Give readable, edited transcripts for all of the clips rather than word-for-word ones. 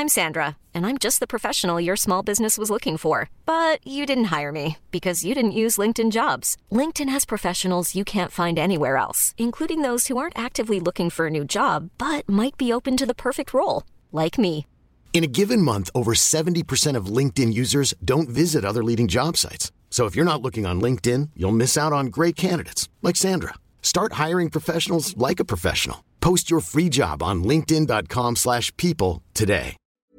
I'm Sandra, and I'm just the professional your small business was looking for. But you didn't hire me because you didn't use LinkedIn Jobs. LinkedIn has professionals you can't find anywhere else, including those who aren't actively looking for a new job, but might be open to the perfect role, like me. In a given month, over 70% of LinkedIn users don't visit other leading job sites. So if you're not looking on LinkedIn, you'll miss out on great candidates like Sandra. Start hiring professionals like a professional. Post your free job on linkedin.com/people today.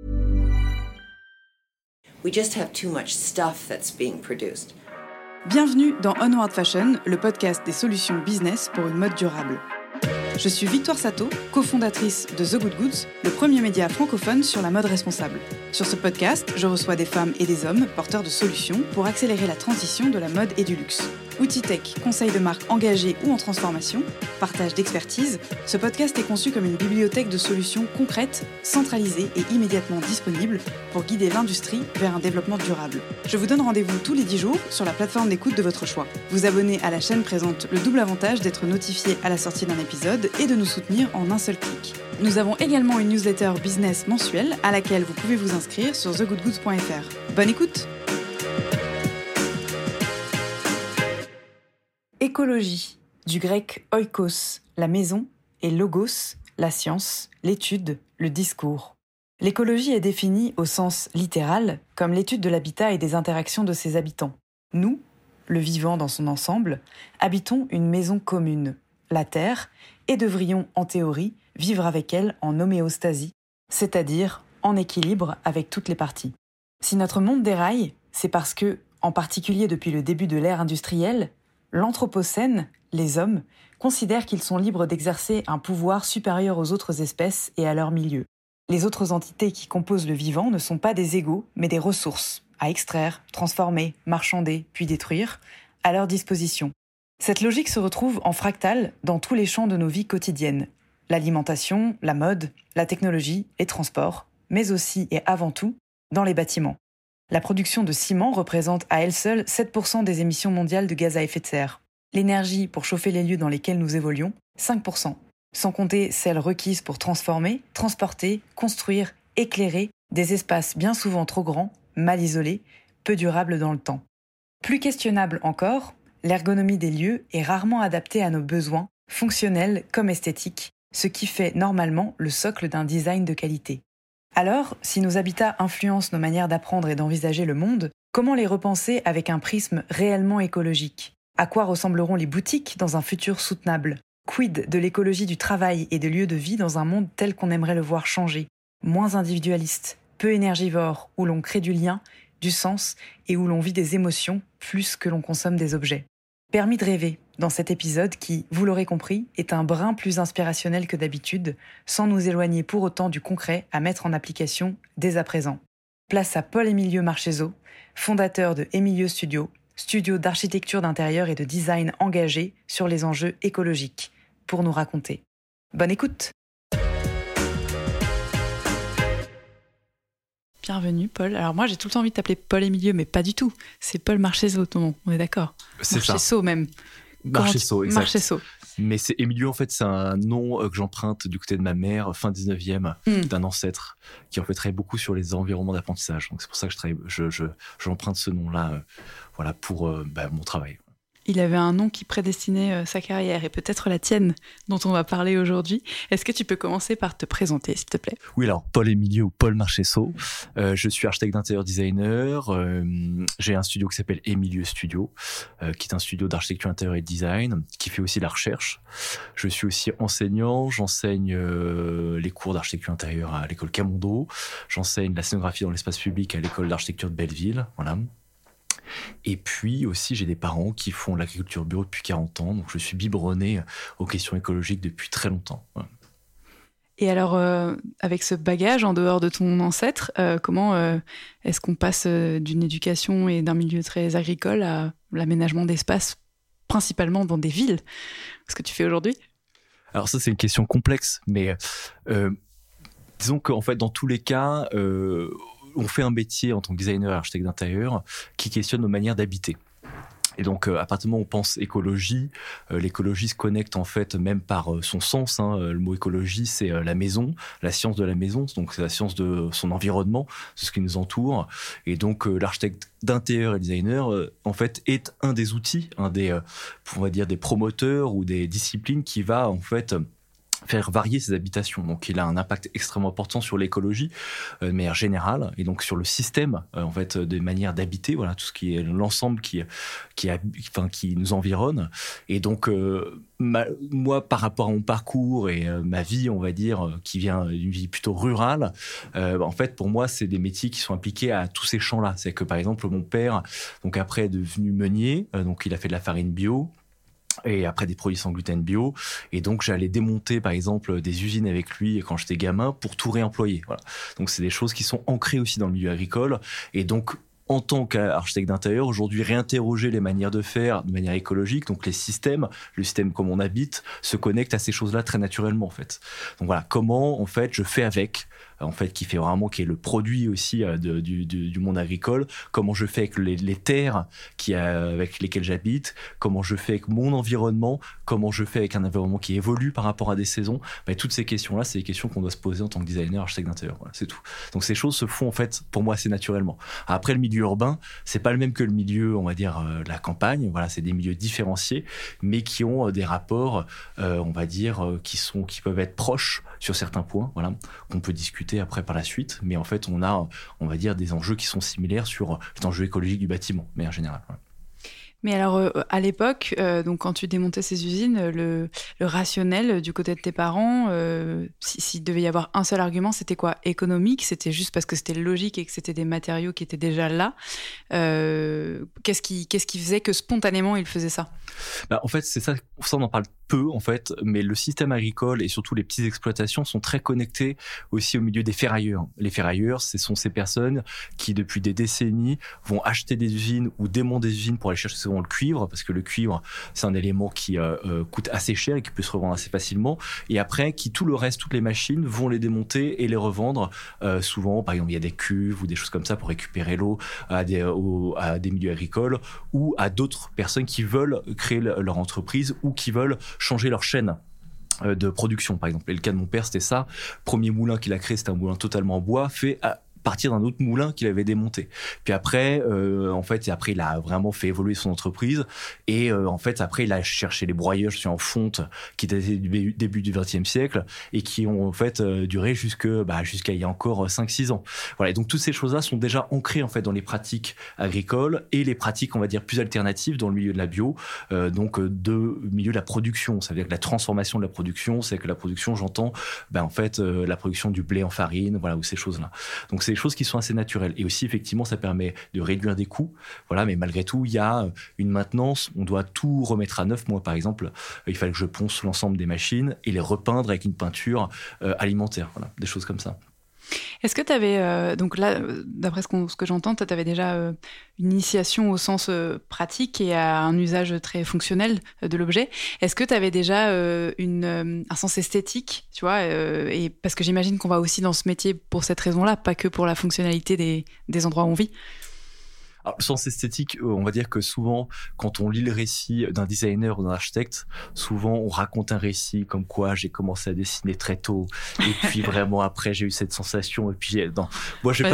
We just have too much stuff that's being produced. Bienvenue dans Onward Fashion, le podcast des solutions business pour une mode durable. Je suis Victoire Sato, cofondatrice de The Good Goods, le premier média francophone sur la mode responsable. Sur ce podcast, je reçois des femmes et des hommes porteurs de solutions pour accélérer la transition de la mode et du luxe. Outils tech, conseils de marques engagées ou en transformation, partage d'expertise, ce podcast est conçu comme une bibliothèque de solutions concrètes, centralisées et immédiatement disponibles pour guider l'industrie vers un développement durable. Je vous donne rendez-vous tous les 10 jours sur la plateforme d'écoute de votre choix. Vous abonner à la chaîne présente le double avantage d'être notifié à la sortie d'un épisode et de nous soutenir en un seul clic. Nous avons également une newsletter business mensuelle à laquelle vous pouvez vous inscrire sur thegoodgoods.fr. Bonne écoute! Écologie, du grec oikos, la maison, et logos, la science, l'étude, le discours. L'écologie est définie au sens littéral comme l'étude de l'habitat et des interactions de ses habitants. Nous, le vivant dans son ensemble, habitons une maison commune, la Terre, et devrions, en théorie, vivre avec elle en homéostasie, c'est-à-dire en équilibre avec toutes les parties. Si notre monde déraille, c'est parce que, en particulier depuis le début de l'ère industrielle, l'anthropocène, les hommes, considèrent qu'ils sont libres d'exercer un pouvoir supérieur aux autres espèces et à leur milieu. Les autres entités qui composent le vivant ne sont pas des égaux, mais des ressources, à extraire, transformer, marchander, puis détruire, à leur disposition. Cette logique se retrouve en fractal dans tous les champs de nos vies quotidiennes. L'alimentation, la mode, la technologie, les transports, mais aussi et avant tout, dans les bâtiments. La production de ciment représente à elle seule 7% des émissions mondiales de gaz à effet de serre. L'énergie pour chauffer les lieux dans lesquels nous évoluons, 5%. Sans compter celle requise pour transformer, transporter, construire, éclairer des espaces bien souvent trop grands, mal isolés, peu durables dans le temps. Plus questionnable encore, l'ergonomie des lieux est rarement adaptée à nos besoins, fonctionnels comme esthétiques, ce qui fait normalement le socle d'un design de qualité. Alors, si nos habitats influencent nos manières d'apprendre et d'envisager le monde, comment les repenser avec un prisme réellement écologique ? À quoi ressembleront les boutiques dans un futur soutenable ? Quid de l'écologie du travail et des lieux de vie dans un monde tel qu'on aimerait le voir changer ? Moins individualiste, peu énergivore, où l'on crée du lien, du sens et où l'on vit des émotions plus que l'on consomme des objets. Permis de rêver dans cet épisode qui, vous l'aurez compris, est un brin plus inspirationnel que d'habitude, sans nous éloigner pour autant du concret à mettre en application dès à présent. Place à Paul-Emilio Marchesso, fondateur de Emilio Studio, studio d'architecture d'intérieur et de design engagé sur les enjeux écologiques, pour nous raconter. Bonne écoute! Bienvenue Paul. Alors moi j'ai tout le temps envie de t'appeler Paul-Emilio, mais pas du tout. C'est Paul Marchesso ton nom, on est d'accord? C'est Marchesso ça. Même. Marchesso, exact. Marchesso. Mais c'est Emilio, en fait, c'est un nom que j'emprunte du côté de ma mère, fin 19e, d'un ancêtre, qui en fait travaille beaucoup sur les environnements d'apprentissage. Donc c'est pour ça que j'emprunte ce nom-là voilà, pour mon travail. Il avait un nom qui prédestinait sa carrière et peut-être la tienne dont on va parler aujourd'hui. Est-ce que tu peux commencer par te présenter, s'il te plaît ? Oui, alors Paul-Emilio ou Paul Marchesso. Je suis architecte d'intérieur designer. J'ai un studio qui s'appelle Emilio Studio, qui est un studio d'architecture intérieure et de design, qui fait aussi la recherche. Je suis aussi enseignant. J'enseigne les cours d'architecture intérieure à l'école Camondo. J'enseigne la scénographie dans l'espace public à l'école d'architecture de Belleville. Voilà. Et puis aussi, j'ai des parents qui font l'agriculture bio depuis 40 ans, donc je suis biberonné aux questions écologiques depuis très longtemps. Voilà. Et alors, avec ce bagage en dehors de ton ancêtre, comment est-ce qu'on passe d'une éducation et d'un milieu très agricole à l'aménagement d'espaces, principalement dans des villes ? Ce que tu fais aujourd'hui ? Alors ça, c'est une question complexe, mais disons qu'en fait, dans tous les cas, on fait un métier en tant que designer et architecte d'intérieur qui questionne nos manières d'habiter. Et donc, à partir du moment où on pense écologie, l'écologie se connecte en fait même par son sens. Le mot écologie, c'est la maison, la science de la maison. Donc, c'est la science de son environnement, de ce qui nous entoure. Et donc, l'architecte d'intérieur et designer, en fait, est un des outils, on va dire des promoteurs ou des disciplines qui va en fait faire varier ses habitations. Donc, il a un impact extrêmement important sur l'écologie de manière générale et donc sur le système en fait des manières d'habiter. Voilà, tout ce qui est l'ensemble qui nous environne. Et donc, moi, par rapport à mon parcours et ma vie, on va dire, qui vient d'une vie plutôt rurale, en fait, pour moi, c'est des métiers qui sont impliqués à tous ces champs-là. C'est que, par exemple, mon père, donc après, est devenu meunier. Donc, il a fait de la farine bio. Et après des produits sans gluten bio, et donc j'allais démonter par exemple des usines avec lui quand j'étais gamin pour tout réemployer. Voilà. Donc c'est des choses qui sont ancrées aussi dans le milieu agricole, et donc en tant qu'architecte d'intérieur, aujourd'hui réinterroger les manières de faire de manière écologique, donc les systèmes, le système comme on habite, se connecte à ces choses-là très naturellement en fait. Donc voilà, comment en fait je fais avec, en fait, qui est le produit aussi du monde agricole, comment je fais avec les terres avec lesquelles j'habite, comment je fais avec mon environnement, comment je fais avec un environnement qui évolue par rapport à des saisons. Toutes ces questions-là, c'est des questions qu'on doit se poser en tant que designer, architecte d'intérieur. Voilà, c'est tout. Donc ces choses se font en fait, pour moi, assez naturellement. Après, le milieu urbain, c'est pas le même que le milieu, on va dire, la campagne. Voilà, c'est des milieux différenciés, mais qui ont des rapports, on va dire, qui peuvent être proches sur certains points. Voilà, qu'on peut discuter après par la suite, mais en fait on va dire des enjeux qui sont similaires sur les enjeux écologiques du bâtiment, mais en général. Voilà. Mais alors, à l'époque, donc quand tu démontais ces usines, le rationnel du côté de tes parents, s'il devait y avoir un seul argument, c'était quoi? Économique? C'était juste parce que c'était logique et que c'était des matériaux qui étaient déjà là? Qu'est-ce qui faisait que spontanément ils faisaient ça? En fait, c'est ça, on en parle peu en fait, mais le système agricole et surtout les petites exploitations sont très connectés aussi au milieu des ferrailleurs. Les ferrailleurs, ce sont ces personnes qui depuis des décennies vont acheter des usines ou démonter des usines pour aller chercher souvent le cuivre, parce que le cuivre c'est un élément qui coûte assez cher et qui peut se revendre assez facilement, et après tout le reste, toutes les machines vont les démonter et les revendre. Souvent, par exemple, il y a des cuves ou des choses comme ça pour récupérer l'eau à des milieux agricoles ou à d'autres personnes qui veulent créer leur entreprise ou qui veulent changer leur chaîne de production, par exemple. Et le cas de mon père, c'était ça. Premier moulin qu'il a créé, c'était un moulin totalement en bois, fait à partir d'un autre moulin qu'il avait démonté. Puis après, il a vraiment fait évoluer son entreprise. Et en fait, après, il a cherché les broyeurs en fonte qui étaient du début du XXe siècle et qui ont en fait duré jusqu'à il y a encore 5-6 ans. Voilà. Et donc toutes ces choses-là sont déjà ancrées en fait dans les pratiques agricoles et les pratiques, on va dire, plus alternatives dans le milieu de la bio, de milieu de la production. Ça veut dire que la transformation de la production, c'est que la production, j'entends, la production du blé en farine, voilà, ou ces choses-là. Donc c'est des choses qui sont assez naturelles. Et aussi, effectivement, ça permet de réduire des coûts. Voilà, mais malgré tout, il y a une maintenance. On doit tout remettre à neuf. Moi, par exemple, il fallait que je ponce l'ensemble des machines et les repeindre avec une peinture alimentaire. Voilà, des choses comme ça. Est-ce que tu avais, donc là, d'après ce que j'entends, tu avais déjà une initiation au sens pratique et à un usage très fonctionnel de l'objet. Est-ce que tu avais déjà un sens esthétique, tu vois, et parce que j'imagine qu'on va aussi dans ce métier pour cette raison-là, pas que pour la fonctionnalité des endroits où on vit. Alors, le sens esthétique, on va dire que souvent, quand on lit le récit d'un designer ou d'un architecte, souvent on raconte un récit comme quoi j'ai commencé à dessiner très tôt, et puis vraiment après j'ai eu cette sensation, et puis non, moi je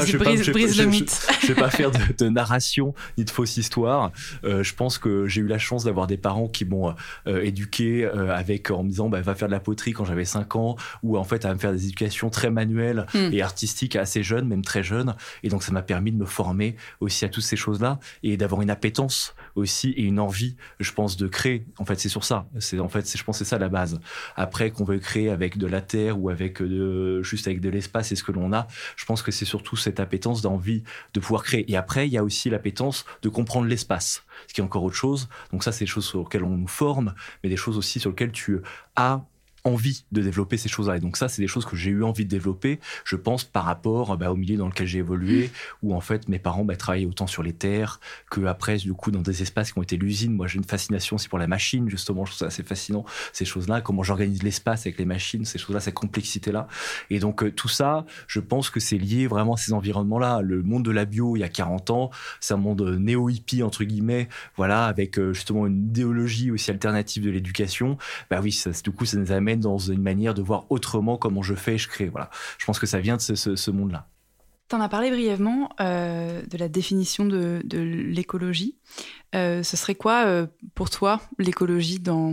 vais pas faire de narration ni de fausse histoire. Je pense que j'ai eu la chance d'avoir des parents qui m'ont éduqué en me disant va faire de la poterie quand j'avais 5 ans, ou en fait à me faire des éducations très manuelles et artistiques assez jeunes, même très jeunes, et donc ça m'a permis de me former aussi à tous ces choses-là et d'avoir une appétence aussi et une envie, je pense, de créer. En fait, c'est sur ça. Je pense que c'est ça la base. Après, qu'on veut créer avec de la terre ou juste avec de l'espace et ce que l'on a, je pense que c'est surtout cette appétence d'envie de pouvoir créer. Et après, il y a aussi l'appétence de comprendre l'espace, ce qui est encore autre chose. Donc ça, c'est des choses sur lesquelles on nous forme, mais des choses aussi sur lesquelles tu as envie de développer ces choses-là. Et donc ça, c'est des choses que j'ai eu envie de développer, je pense, par rapport au milieu dans lequel j'ai évolué, où en fait mes parents travaillaient autant sur les terres que après, du coup, dans des espaces qui ont été l'usine. Moi, j'ai une fascination aussi pour la machine, justement. Je trouve ça assez fascinant, ces choses-là, comment j'organise l'espace avec les machines, ces choses-là, cette complexité-là. Et donc tout ça, je pense que c'est lié vraiment à ces environnements-là. Le monde de la bio, il y a 40 ans, c'est un monde néo-hippie, entre guillemets, voilà, avec justement une idéologie aussi alternative de l'éducation. Oui, du coup, ça nous amène dans une manière de voir autrement comment je fais et je crée. Voilà. Je pense que ça vient de ce monde-là. Tu en as parlé brièvement de la définition de l'écologie. Ce serait quoi pour toi l'écologie dans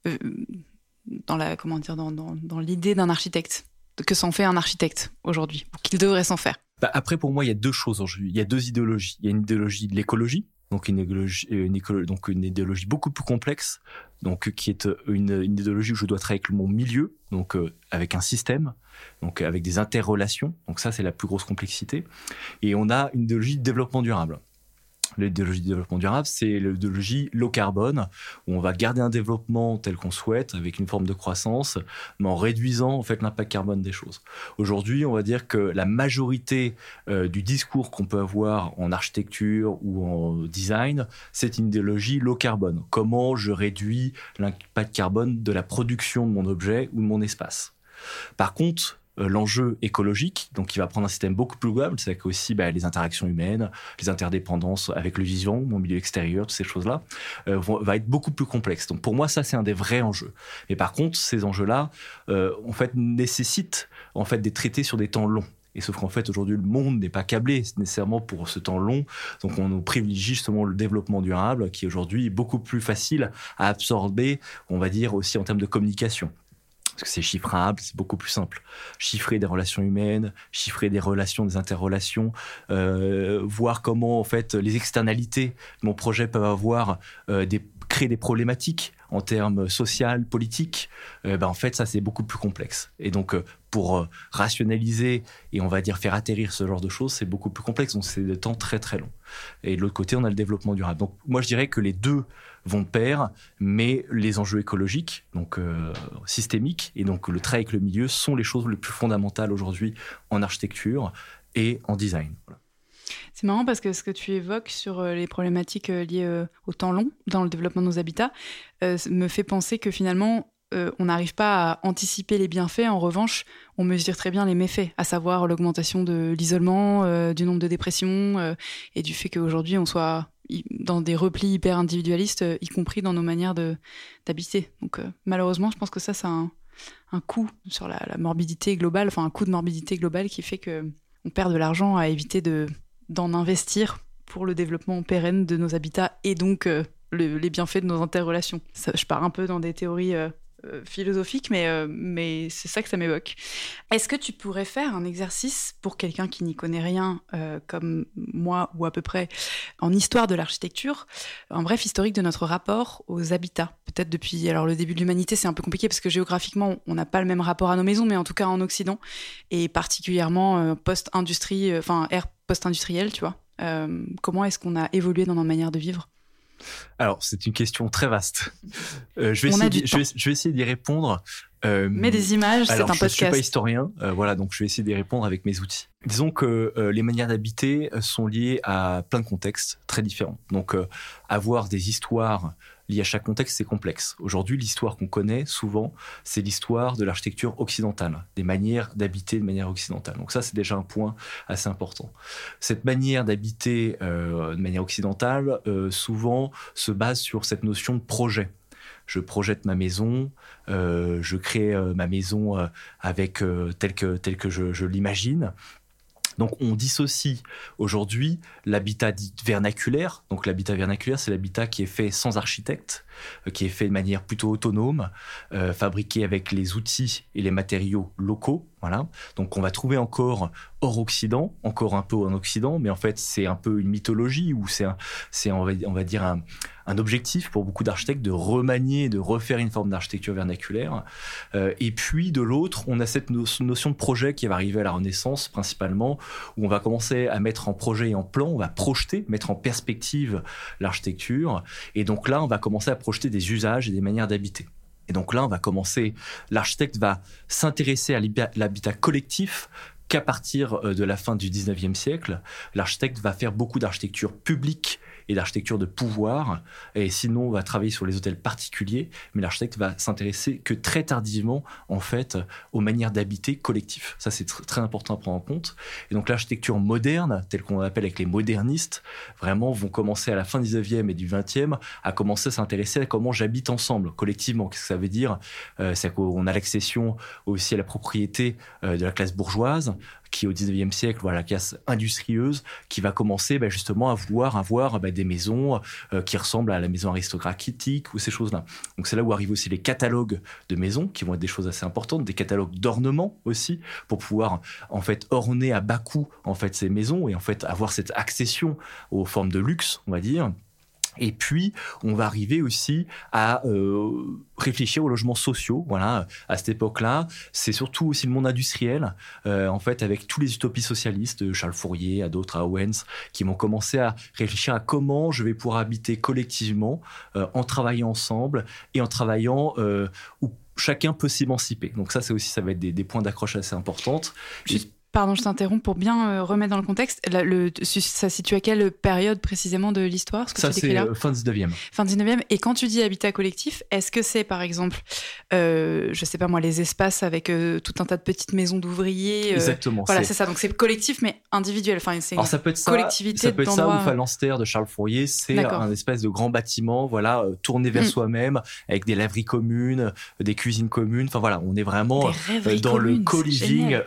l'idée d'un architecte? Que s'en fait un architecte aujourd'hui, ou qu'il devrait s'en faire? Après, pour moi, il y a deux choses aujourd'hui. Il y a deux idéologies. Il y a une idéologie de l'écologie, donc une idéologie beaucoup plus complexe, donc qui est une idéologie où je dois travailler avec mon milieu, donc avec un système, donc avec des interrelations. Donc ça, c'est la plus grosse complexité. Et on a une idéologie de développement durable. L'idéologie de développement durable, c'est l'idéologie low carbone, où on va garder un développement tel qu'on souhaite, avec une forme de croissance, mais en réduisant en fait l'impact carbone des choses. Aujourd'hui, on va dire que la majorité du discours qu'on peut avoir en architecture ou en design, c'est une idéologie low carbone. Comment je réduis l'impact carbone de la production de mon objet ou de mon espace. Par contre, l'enjeu écologique, donc il va prendre un système beaucoup plus global, c'est aussi les interactions humaines, les interdépendances avec le vivant, mon milieu extérieur, toutes ces choses-là, va être beaucoup plus complexe. Donc pour moi, ça c'est un des vrais enjeux. Mais par contre, ces enjeux-là, en fait, nécessitent en fait d'être traités sur des temps longs. Et sauf qu'en fait, aujourd'hui, le monde n'est pas câblé nécessairement pour ce temps long. Donc, on privilégie justement le développement durable, qui aujourd'hui est beaucoup plus facile à absorber, on va dire aussi en termes de communication. Parce que c'est chiffrable, c'est beaucoup plus simple. Chiffrer des relations humaines, chiffrer des relations, des interrelations, voir comment en fait les externalités de mon projet peuvent avoir, créer des problématiques en termes social, politiques. En fait, ça c'est beaucoup plus complexe. Et donc pour rationaliser et on va dire faire atterrir ce genre de choses, c'est beaucoup plus complexe. Donc c'est des temps très très longs. Et de l'autre côté, on a le développement durable. Donc moi je dirais que les deux vont de pair, mais les enjeux écologiques, donc systémiques, et donc le travail avec le milieu sont les choses les plus fondamentales aujourd'hui en architecture et en design. Voilà. C'est marrant parce que ce que tu évoques sur les problématiques liées au temps long dans le développement de nos habitats me fait penser que finalement, on n'arrive pas à anticiper les bienfaits. En revanche, on mesure très bien les méfaits, à savoir l'augmentation de l'isolement, du nombre de dépressions et du fait qu'aujourd'hui, on soit dans des replis hyper individualistes, y compris dans nos manières d'habiter. Donc malheureusement, je pense que ça a un coût sur la morbidité globale, enfin un coût de morbidité globale qui fait qu'on perd de l'argent à éviter d'en investir pour le développement pérenne de nos habitats et donc les bienfaits de nos interrelations. Ça, je pars un peu dans des théories philosophiques, mais c'est ça que ça m'évoque. Est-ce que tu pourrais faire un exercice pour quelqu'un qui n'y connaît rien, comme moi ou à peu près, en histoire de l'architecture, un bref historique de notre rapport aux habitats? Peut-être depuis le début de l'humanité, c'est un peu compliqué parce que géographiquement, on n'a pas le même rapport à nos maisons, mais en tout cas en Occident, et particulièrement post-industrie, ère post-industrielle, tu vois. Comment est-ce qu'on a évolué dans notre manière de vivre? Alors, c'est une question très vaste. Je vais essayer d'y répondre. Mets des images, c'est un podcast. Je ne suis pas historien, donc je vais essayer d'y répondre avec mes outils. Disons que les manières d'habiter sont liées à plein de contextes très différents. Donc, avoir des histoires liées à chaque contexte, c'est complexe. Aujourd'hui, l'histoire qu'on connaît souvent, c'est l'histoire de l'architecture occidentale, des manières d'habiter de manière occidentale. Donc ça, c'est déjà un point assez important. Cette manière d'habiter de manière occidentale, souvent, se base sur cette notion de projet. Je projette ma maison, je crée ma maison avec tel que je l'imagine. Donc on dissocie aujourd'hui l'habitat dit vernaculaire. Donc l'habitat vernaculaire, c'est l'habitat qui est fait sans architecte, qui est fait de manière plutôt autonome, fabriqué avec les outils et les matériaux locaux. Voilà. Donc on va trouver encore hors Occident, encore un peu en Occident, mais en fait c'est un peu une mythologie ou c'est on va dire un objectif pour beaucoup d'architectes de remanier, de refaire une forme d'architecture vernaculaire. Et puis de l'autre, on a cette notion de projet qui va arriver à la Renaissance principalement, où on va commencer à mettre en projet et en plan, on va projeter, mettre en perspective l'architecture. Et donc là, on va commencer à projeter des usages et des manières d'habiter. Et donc là, on va commencer, l'architecte va s'intéresser à l'habitat collectif qu'à partir de la fin du 19e siècle. L'architecte va faire beaucoup d'architecture publique et d'architecture de pouvoir, et sinon on va travailler sur les hôtels particuliers, mais l'architecte va s'intéresser que très tardivement en fait aux manières d'habiter collectif. Ça c'est très important à prendre en compte. Et donc l'architecture moderne, telle qu'on l'appelle avec les modernistes, vraiment vont commencer à la fin du 19e et du 20e à commencer à s'intéresser à comment j'habite ensemble, collectivement. Qu'est-ce que ça veut dire ? C'est qu'on a l'accession aussi à la propriété de la classe bourgeoise, qui au 19e siècle, voilà, la classe industrieuse, qui va commencer justement à vouloir avoir des maisons qui ressemblent à la maison aristocratique ou ces choses-là. Donc c'est là où arrivent aussi les catalogues de maisons, qui vont être des choses assez importantes, des catalogues d'ornement aussi, pour pouvoir en fait orner à bas coût en fait ces maisons et en fait avoir cette accession aux formes de luxe, on va dire. Et puis, on va arriver aussi à réfléchir aux logements sociaux. Voilà, à cette époque-là, c'est surtout aussi le monde industriel, en fait, avec tous les utopies socialistes, de Charles Fourier à d'autres, à Owens, qui vont commencer à réfléchir à comment je vais pouvoir habiter collectivement, en travaillant ensemble et en travaillant où chacun peut s'émanciper. Donc ça va être des points d'accroche assez importantes. Pardon, je t'interromps pour bien remettre dans le contexte. Ça se situe à quelle période précisément de l'histoire, ça, c'est fin 19e. Fin 19e. Et quand tu dis habitat collectif, est-ce que c'est par exemple, je sais pas moi, les espaces avec tout un tas de petites maisons d'ouvriers Exactement. Voilà, c'est ça. Donc c'est collectif mais individuel. Enfin, c'est alors ça peut être ça, collectivité ça peut être ça, ou Phalanstère de Charles Fourier. C'est un espèce de grand bâtiment, voilà, tourné vers soi-même, avec des laveries communes, des cuisines communes. Enfin voilà, on est vraiment dans le co-living.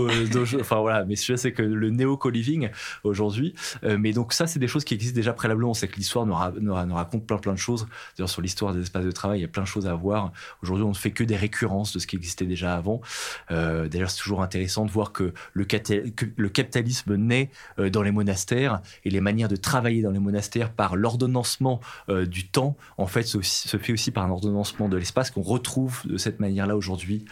Enfin voilà, mais je sais que le néo-co-living aujourd'hui. Mais donc ça, c'est des choses qui existent déjà préalablement. C'est que l'histoire nous raconte plein de choses. D'ailleurs, sur l'histoire des espaces de travail, il y a plein de choses à voir. Aujourd'hui, on ne fait que des récurrences de ce qui existait déjà avant. D'ailleurs, c'est toujours intéressant de voir que le capitalisme naît dans les monastères, et les manières de travailler dans les monastères par l'ordonnancement du temps, en fait, se fait aussi par un ordonnancement de l'espace qu'on retrouve de cette manière-là aujourd'hui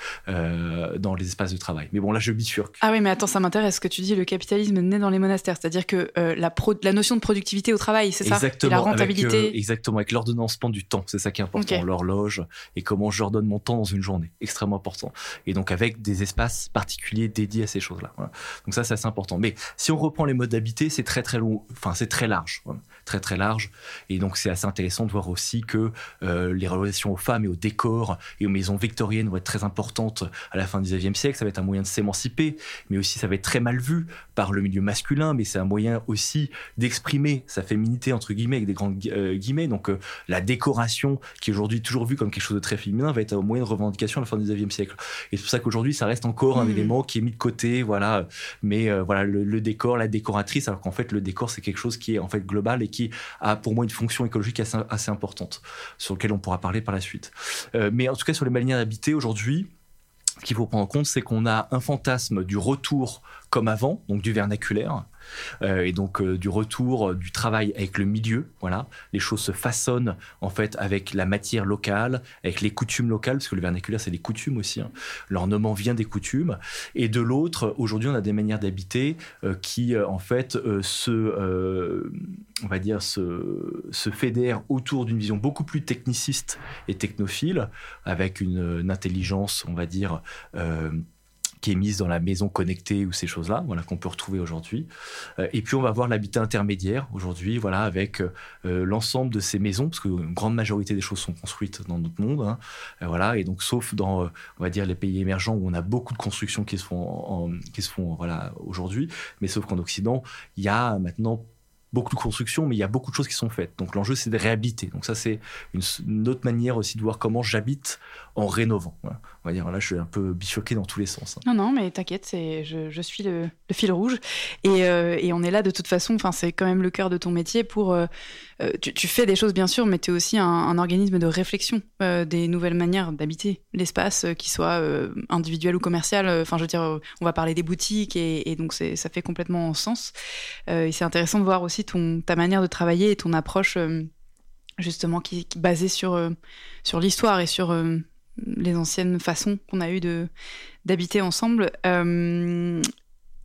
dans les espaces de travail. Mais bon, là, je bifurque. Ah oui, mais attends, ça m'intéresse ce que tu dis, le capitalisme naît dans les monastères, c'est-à-dire que la notion de productivité au travail, c'est ça ? Exactement, et la rentabilité. Exactement, avec l'ordonnancement du temps, c'est ça qui est important, okay. L'horloge, et comment j'ordonne mon temps dans une journée, extrêmement important. Et donc avec des espaces particuliers dédiés à ces choses-là. Voilà. Donc ça, c'est assez important. Mais si on reprend les modes d'habiter, c'est très long, enfin c'est très large, voilà. Très large. Et donc c'est assez intéressant de voir aussi que les relations aux femmes et au décor et aux maisons victoriennes vont être très importantes à la fin du XIXe siècle. Ça va être un moyen de s'émanciper, mais aussi ça va être très mal vu par le milieu masculin, mais c'est un moyen aussi d'exprimer sa féminité, entre guillemets, avec des grands guillemets. Donc la décoration, qui est aujourd'hui toujours vue comme quelque chose de très féminin, va être un moyen de revendication à la fin du XIXe siècle. Et c'est pour ça qu'aujourd'hui, ça reste encore un élément qui est mis de côté, voilà. Mais voilà, le décor, la décoratrice, alors qu'en fait, le décor, c'est quelque chose qui est en fait global et qui a pour moi une fonction écologique assez importante, sur laquelle on pourra parler par la suite. Mais en tout cas, sur les manières d'habiter aujourd'hui, ce qu'il faut prendre en compte, c'est qu'on a un fantasme du retour comme avant, donc du vernaculaire, et donc du retour du travail avec le milieu. Voilà, les choses se façonnent en fait avec la matière locale, avec les coutumes locales, parce que le vernaculaire c'est des coutumes aussi. Hein. L'ornement vient des coutumes. Et de l'autre, aujourd'hui, on a des manières d'habiter qui en fait on va dire se fédèrent autour d'une vision beaucoup plus techniciste et technophile, avec une intelligence, on va dire, qui est mise dans la maison connectée ou ces choses-là, voilà, qu'on peut retrouver aujourd'hui. Et puis on va voir l'habitat intermédiaire aujourd'hui, voilà, avec l'ensemble de ces maisons, parce qu'une grande majorité des choses sont construites dans notre monde, hein, voilà, et donc sauf dans, on va dire, les pays émergents où on a beaucoup de constructions qui se font voilà, aujourd'hui, mais sauf qu'en Occident, il y a maintenant beaucoup de constructions, mais il y a beaucoup de choses qui sont faites. Donc l'enjeu, c'est de réhabiliter. Donc ça, c'est une autre manière aussi de voir comment j'habite en rénovant. Voilà. On va dire, là, je suis un peu bifurqué dans tous les sens. Non, mais t'inquiète, je suis le fil rouge. Et on est là de toute façon, enfin, c'est quand même le cœur de ton métier pour... tu fais des choses, bien sûr, mais tu es aussi un organisme de réflexion des nouvelles manières d'habiter l'espace, qu'il soit individuel ou commercial. Enfin, je veux dire, on va parler des boutiques et donc ça fait complètement sens. Et c'est intéressant de voir aussi ta manière de travailler et ton approche, justement, qui est basée sur l'histoire et sur les anciennes façons qu'on a eues d'habiter ensemble.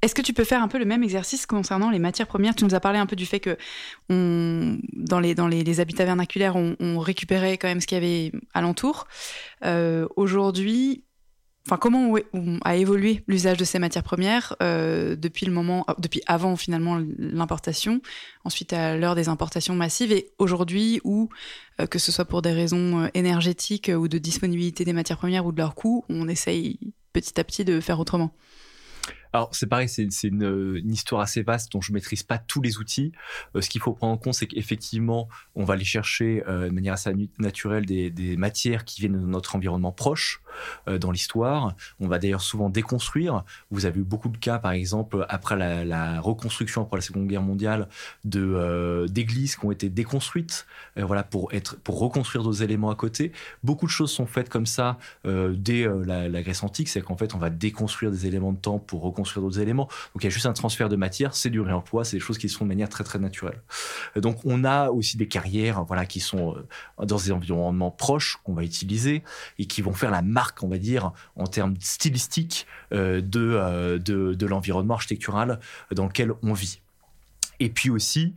Est-ce que tu peux faire un peu le même exercice concernant les matières premières ? Tu nous as parlé un peu du fait que dans les habitats vernaculaires, on récupérait quand même ce qu'il y avait alentour. Aujourd'hui, comment a évolué l'usage de ces matières premières depuis avant finalement l'importation, ensuite à l'heure des importations massives et aujourd'hui où, que ce soit pour des raisons énergétiques ou de disponibilité des matières premières ou de leur coût, on essaye petit à petit de faire autrement. Alors, c'est pareil, c'est une histoire assez vaste dont je maîtrise pas tous les outils. Ce qu'il faut prendre en compte, c'est qu'effectivement, on va aller chercher de manière assez naturelle des matières qui viennent de notre environnement proche dans l'histoire. On va d'ailleurs souvent déconstruire. Vous avez eu beaucoup de cas, par exemple, après la reconstruction, après la Seconde Guerre mondiale, d'églises qui ont été déconstruites, pour reconstruire d'autres éléments à côté. Beaucoup de choses sont faites comme ça dès la Grèce antique, c'est qu'en fait, on va déconstruire des éléments de temps pour reconstruire d'autres éléments. Donc il y a juste un transfert de matière, c'est du réemploi, c'est des choses qui se font de manière très très naturelle. Donc on a aussi des carrières qui sont dans des environnements proches qu'on va utiliser et qui vont faire la marque, on va dire, en termes stylistiques de l'environnement architectural dans lequel on vit. Et puis aussi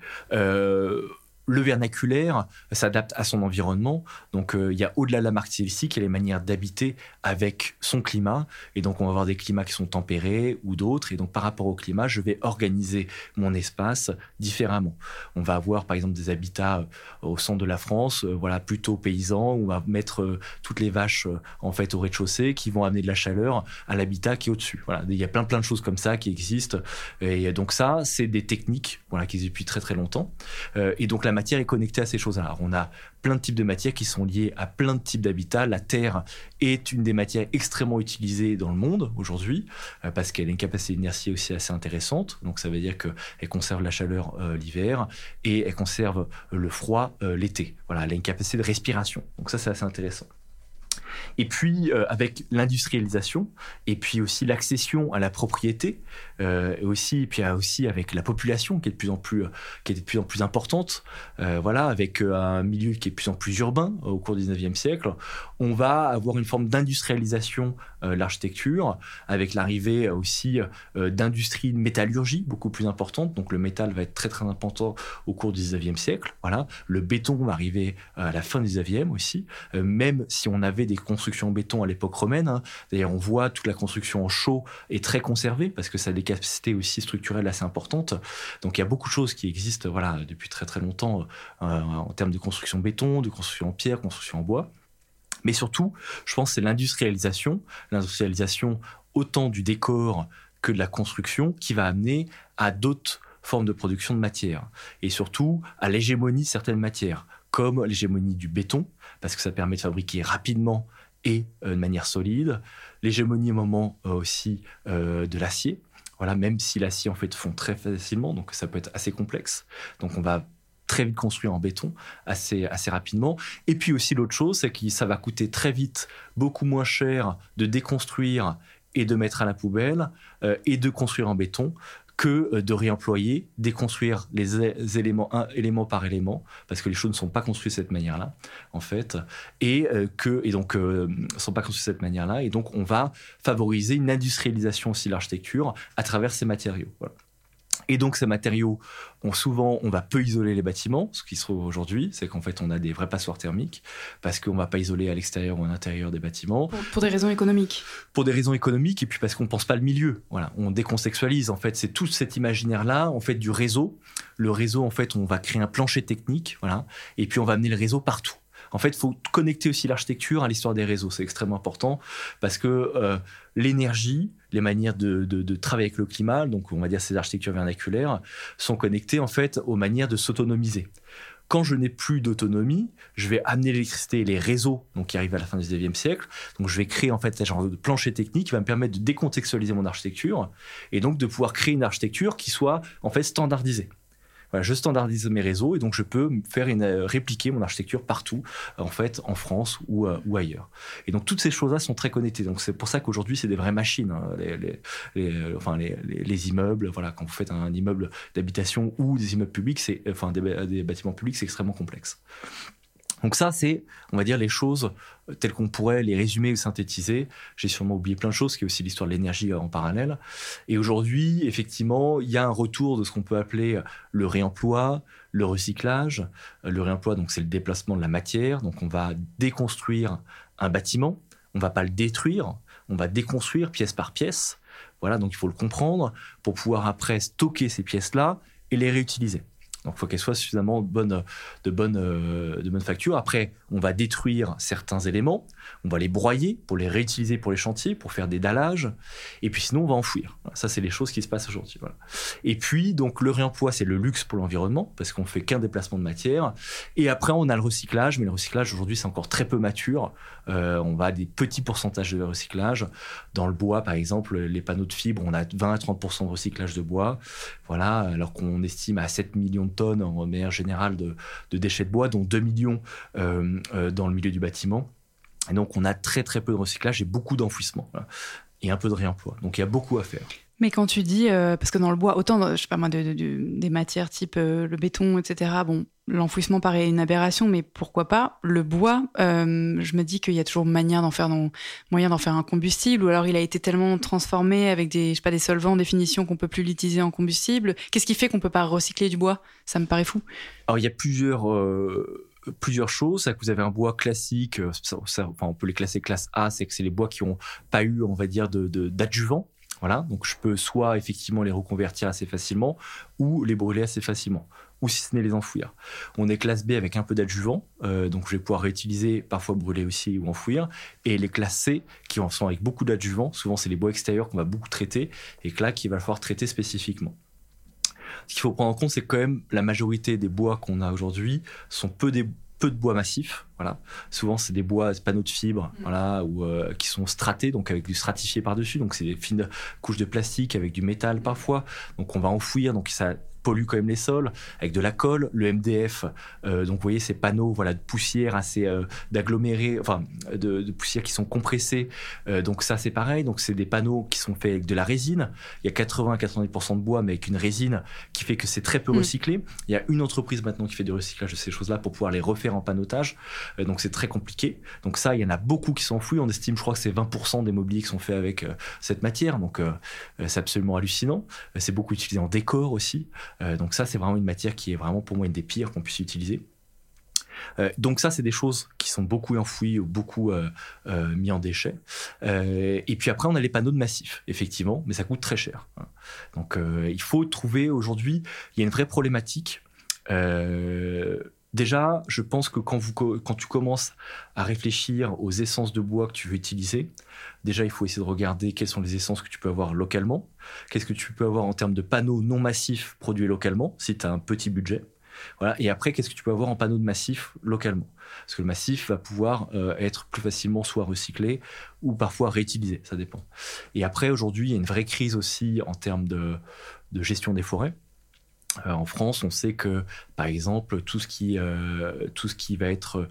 le vernaculaire s'adapte à son environnement. Donc, il y a au-delà de la marque stylistique, il y a les manières d'habiter avec son climat. Et donc, on va avoir des climats qui sont tempérés ou d'autres. Et donc, par rapport au climat, je vais organiser mon espace différemment. On va avoir, par exemple, des habitats au centre de la France, plutôt paysans, où on va mettre toutes les vaches, au rez-de-chaussée, qui vont amener de la chaleur à l'habitat qui est au-dessus. Voilà. Il y a plein de choses comme ça qui existent. Et donc, ça, c'est des techniques, qui existent depuis très, très longtemps. Et donc, la matière est connectée à ces choses-là. Alors, on a plein de types de matières qui sont liées à plein de types d'habitats. La terre est une des matières extrêmement utilisées dans le monde aujourd'hui parce qu'elle a une capacité d'inertie aussi assez intéressante. Donc, ça veut dire qu'elle conserve la chaleur l'hiver et elle conserve le froid l'été. Voilà, elle a une capacité de respiration. Donc, ça, c'est assez intéressant. Et puis, avec l'industrialisation, et puis aussi l'accession à la propriété, et puis aussi avec la population qui est de plus en plus importante, avec un milieu qui est de plus en plus urbain au cours du 19e siècle, on va avoir une forme d'industrialisation de l'architecture, avec l'arrivée aussi d'industries de métallurgie beaucoup plus importantes. Donc, le métal va être très, très important au cours du 19e siècle. Voilà. Le béton va arriver à la fin du 19e aussi, même si on avait des constructions en béton à l'époque romaine. D'ailleurs, on voit toute la construction en chaux est très conservée parce que ça a des capacités aussi structurelles assez importantes. Donc, il y a beaucoup de choses qui existent depuis très très longtemps en termes de construction béton, de construction en pierre, construction en bois. Mais surtout, je pense que c'est l'industrialisation autant du décor que de la construction qui va amener à d'autres formes de production de matière et surtout à l'hégémonie de certaines matières, comme l'hégémonie du béton, parce que ça permet de fabriquer rapidement et de manière solide. L'hégémonie au moment aussi de l'acier, même si l'acier fond très facilement, donc ça peut être assez complexe. Donc on va très vite construire en béton, assez rapidement. Et puis aussi l'autre chose, c'est que ça va coûter très vite beaucoup moins cher de déconstruire et de mettre à la poubelle et de construire en béton que de réemployer, déconstruire les éléments élément par élément, parce que les choses ne sont pas construites de cette manière-là, en fait, et donc sont pas construites de cette manière-là, et donc on va favoriser une industrialisation aussi de l'architecture à travers ces matériaux. Voilà. Et donc, ces matériaux, on va peu isoler les bâtiments. Ce qui se trouve aujourd'hui, c'est qu'en fait, on a des vrais passoires thermiques parce qu'on ne va pas isoler à l'extérieur ou à l'intérieur des bâtiments. Pour des raisons économiques. Pour des raisons économiques et puis parce qu'on ne pense pas le milieu. Voilà, on décontextualise. En fait, c'est tout cet imaginaire-là, en fait, du réseau. Le réseau, en fait, on va créer un plancher technique, et puis on va amener le réseau partout. En fait, il faut connecter aussi l'architecture à l'histoire des réseaux. C'est extrêmement important parce que l'énergie, les manières de travailler avec le climat, donc on va dire ces architectures vernaculaires, sont connectées en fait aux manières de s'autonomiser. Quand je n'ai plus d'autonomie, je vais amener l'électricité et les réseaux qui arrivent à la fin du 19e siècle. Donc, je vais créer en fait un genre de plancher technique qui va me permettre de décontextualiser mon architecture et donc de pouvoir créer une architecture qui soit en fait standardisée. Voilà, je standardise mes réseaux et donc je peux répliquer mon architecture partout, en fait, en France ou ailleurs. Et donc toutes ces choses-là sont très connectées. Donc c'est pour ça qu'aujourd'hui c'est des vraies machines. Les immeubles, quand vous faites un immeuble d'habitation ou des immeubles publics, des bâtiments publics, c'est extrêmement complexe. Donc ça, c'est, on va dire, les choses telles qu'on pourrait les résumer ou synthétiser. J'ai sûrement oublié plein de choses, qui est aussi l'histoire de l'énergie en parallèle. Et aujourd'hui, effectivement, il y a un retour de ce qu'on peut appeler le réemploi, le recyclage. Le réemploi, donc, c'est le déplacement de la matière. Donc on va déconstruire un bâtiment, on ne va pas le détruire, on va déconstruire pièce par pièce. Voilà, donc il faut le comprendre pour pouvoir après stocker ces pièces-là et les réutiliser. Donc, il faut qu'elles soient suffisamment de bonne facture. Après, on va détruire certains éléments, on va les broyer pour les réutiliser pour les chantiers, pour faire des dallages. Et puis sinon, on va enfouir. Voilà, ça, c'est les choses qui se passent aujourd'hui. Voilà. Et puis, donc, le réemploi, c'est le luxe pour l'environnement, parce qu'on ne fait qu'un déplacement de matière. Et après, on a le recyclage. Mais le recyclage, aujourd'hui, c'est encore très peu mature. On va à des petits pourcentages de recyclage. Dans le bois, par exemple, les panneaux de fibre, on a 20 à 30% de recyclage de bois. Voilà, alors qu'on estime à 7 millions de tonnes en manière générale de déchets de bois, dont 2 millions dans le milieu du bâtiment. Et donc, on a très, très peu de recyclage et beaucoup d'enfouissement. Voilà, et un peu de réemploi. Donc, il y a beaucoup à faire. Mais quand tu dis, parce que dans le bois, autant, je sais pas moi, des matières type le béton, etc., bon, l'enfouissement paraît une aberration, mais pourquoi pas le bois, je me dis qu'il y a toujours moyen d'en faire un combustible, ou alors il a été tellement transformé avec des solvants, des finitions qu'on peut plus l'utiliser en combustible. Qu'est-ce qui fait qu'on peut pas recycler du bois ? Ça me paraît fou. Alors, il y a plusieurs choses. C'est que vous avez un bois classique, on peut les classer classe A, c'est que c'est les bois qui n'ont pas eu, on va dire, d'adjuvant. Voilà, donc je peux soit effectivement les reconvertir assez facilement ou les brûler assez facilement, ou si ce n'est les enfouir. On est classe B avec un peu d'adjuvant, donc je vais pouvoir réutiliser, parfois brûler aussi ou enfouir. Et les classes C qui en sont avec beaucoup d'adjuvant, souvent c'est les bois extérieurs qu'on va beaucoup traiter et que là qu'il va falloir traiter spécifiquement. Ce qu'il faut prendre en compte, c'est que quand même la majorité des bois qu'on a aujourd'hui sont peu de bois massifs. Voilà. Souvent, c'est des bois, panneaux de fibres, voilà, qui sont stratés, donc avec du stratifié par-dessus. Donc, c'est des fines couches de plastique avec du métal parfois. Donc, on va enfouir. Donc, ça pollue quand même les sols avec de la colle, le MDF. Donc, vous voyez ces panneaux, voilà, de poussière assez d'agglomérés, enfin, de poussière qui sont compressés. Donc, ça, c'est pareil. Donc, c'est des panneaux qui sont faits avec de la résine. Il y a 80-90% de bois, mais avec une résine qui fait que c'est très peu recyclé. Il y a une entreprise maintenant qui fait du recyclage de ces choses-là pour pouvoir les refaire en panneautage. Donc, c'est très compliqué. Donc, ça, il y en a beaucoup qui sont enfouis. On estime, je crois que c'est 20% des mobiliers qui sont faits avec cette matière. Donc, c'est absolument hallucinant. C'est beaucoup utilisé en décor aussi. Donc ça, c'est vraiment une matière qui est vraiment pour moi une des pires qu'on puisse utiliser. Donc ça, c'est des choses qui sont beaucoup enfouies ou beaucoup mis en déchets. Et puis après, on a les panneaux de massif, effectivement, mais ça coûte très cher. Donc il faut trouver aujourd'hui, il y a une vraie problématique. Déjà, je pense que quand tu commences à réfléchir aux essences de bois que tu veux utiliser, déjà, il faut essayer de regarder quelles sont les essences que tu peux avoir localement. Qu'est-ce que tu peux avoir en termes de panneaux non massifs produits localement, si tu as un petit budget. Voilà. Et après, qu'est-ce que tu peux avoir en panneaux de massif localement ? Parce que le massif va pouvoir être plus facilement soit recyclé ou parfois réutilisé, ça dépend. Et après, aujourd'hui, il y a une vraie crise aussi en termes de gestion des forêts. En France, on sait que, par exemple, tout ce qui va être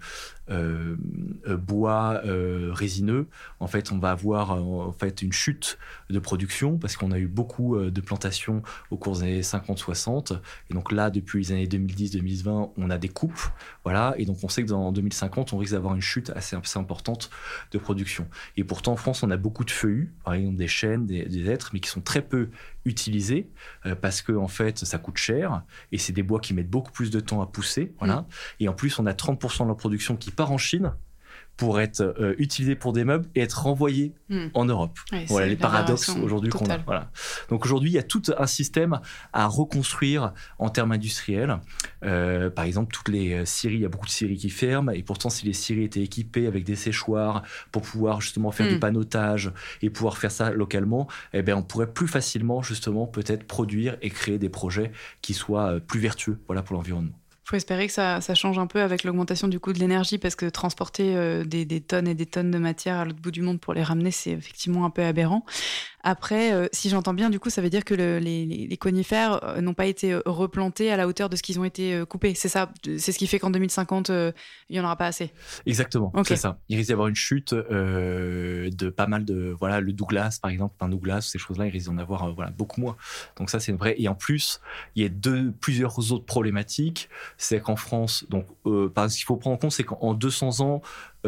bois résineux, en fait, on va avoir une chute de production parce qu'on a eu beaucoup de plantations au cours des années 50-60. Et donc là, depuis les années 2010-2020, on a des coupes. Voilà. Et donc, on sait que dans 2050, on risque d'avoir une chute assez importante de production. Et pourtant, en France, on a beaucoup de feuillus, par exemple des chênes, des hêtres, mais qui sont très peu utilisés parce que, en fait, ça coûte cher et c'est des bois qui mettent beaucoup plus de temps à pousser. Voilà. Et en plus, on a 30% de la production qui part en Chine pour être utilisé pour des meubles et être renvoyé en Europe. Ouais, voilà les paradoxes aujourd'hui qu'on a. Voilà. Donc aujourd'hui, il y a tout un système à reconstruire en termes industriels. Par exemple, toutes les scieries, il y a beaucoup de scieries qui ferment et pourtant, si les scieries étaient équipées avec des séchoirs pour pouvoir justement faire du panneautage et pouvoir faire ça localement, eh bien, on pourrait plus facilement justement peut-être produire et créer des projets qui soient plus vertueux, voilà, pour l'environnement. Il faut espérer que ça change un peu avec l'augmentation du coût de l'énergie parce que transporter des tonnes et des tonnes de matière à l'autre bout du monde pour les ramener, c'est effectivement un peu aberrant. Après, si j'entends bien, du coup, ça veut dire que les conifères n'ont pas été replantés à la hauteur de ce qu'ils ont été coupés. C'est ça, c'est ce qui fait qu'en 2050, il n'y en aura pas assez. Exactement, Okay. C'est ça. Il risque d'y avoir une chute de pas mal de... Voilà, le Douglas, par exemple, un Douglas, ces choses-là, il risque d'en avoir beaucoup moins. Donc ça, c'est vrai. Et en plus, il y a plusieurs autres problématiques. C'est qu'en France, donc, ce qu'il faut prendre en compte, c'est qu'en 200 ans,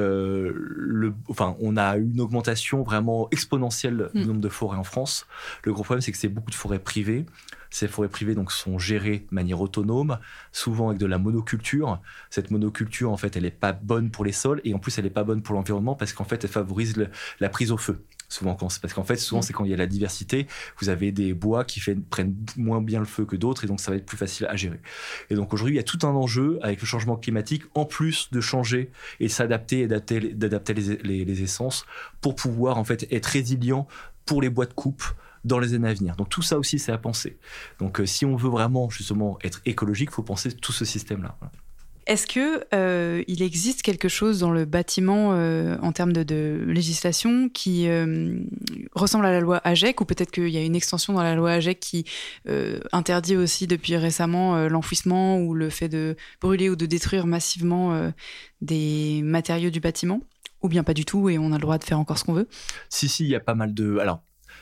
on a une augmentation vraiment exponentielle du nombre de forêts en France. Le gros problème, c'est que c'est beaucoup de forêts privées. Ces forêts privées donc, sont gérées de manière autonome, souvent avec de la monoculture. Cette monoculture, en fait, elle n'est pas bonne pour les sols et en plus, elle n'est pas bonne pour l'environnement parce qu'en fait, elle favorise la prise au feu. Souvent, parce qu'en fait, souvent, c'est quand il y a la diversité, vous avez des bois qui prennent moins bien le feu que d'autres et donc ça va être plus facile à gérer. Et donc aujourd'hui, il y a tout un enjeu avec le changement climatique, en plus de changer et de s'adapter et d'adapter les essences pour pouvoir en fait être résilient pour les bois de coupe dans les années à venir. Donc tout ça aussi, c'est à penser. Donc si on veut vraiment justement être écologique, il faut penser tout ce système-là. Voilà. Est-ce que il existe quelque chose dans le bâtiment en termes de législation qui ressemble à la loi AGEC, ou peut-être qu'il y a une extension dans la loi AGEC qui interdit aussi depuis récemment l'enfouissement ou le fait de brûler ou de détruire massivement des matériaux du bâtiment, ou bien pas du tout et on a le droit de faire encore ce qu'on veut? Si, il y a pas mal de... Alors,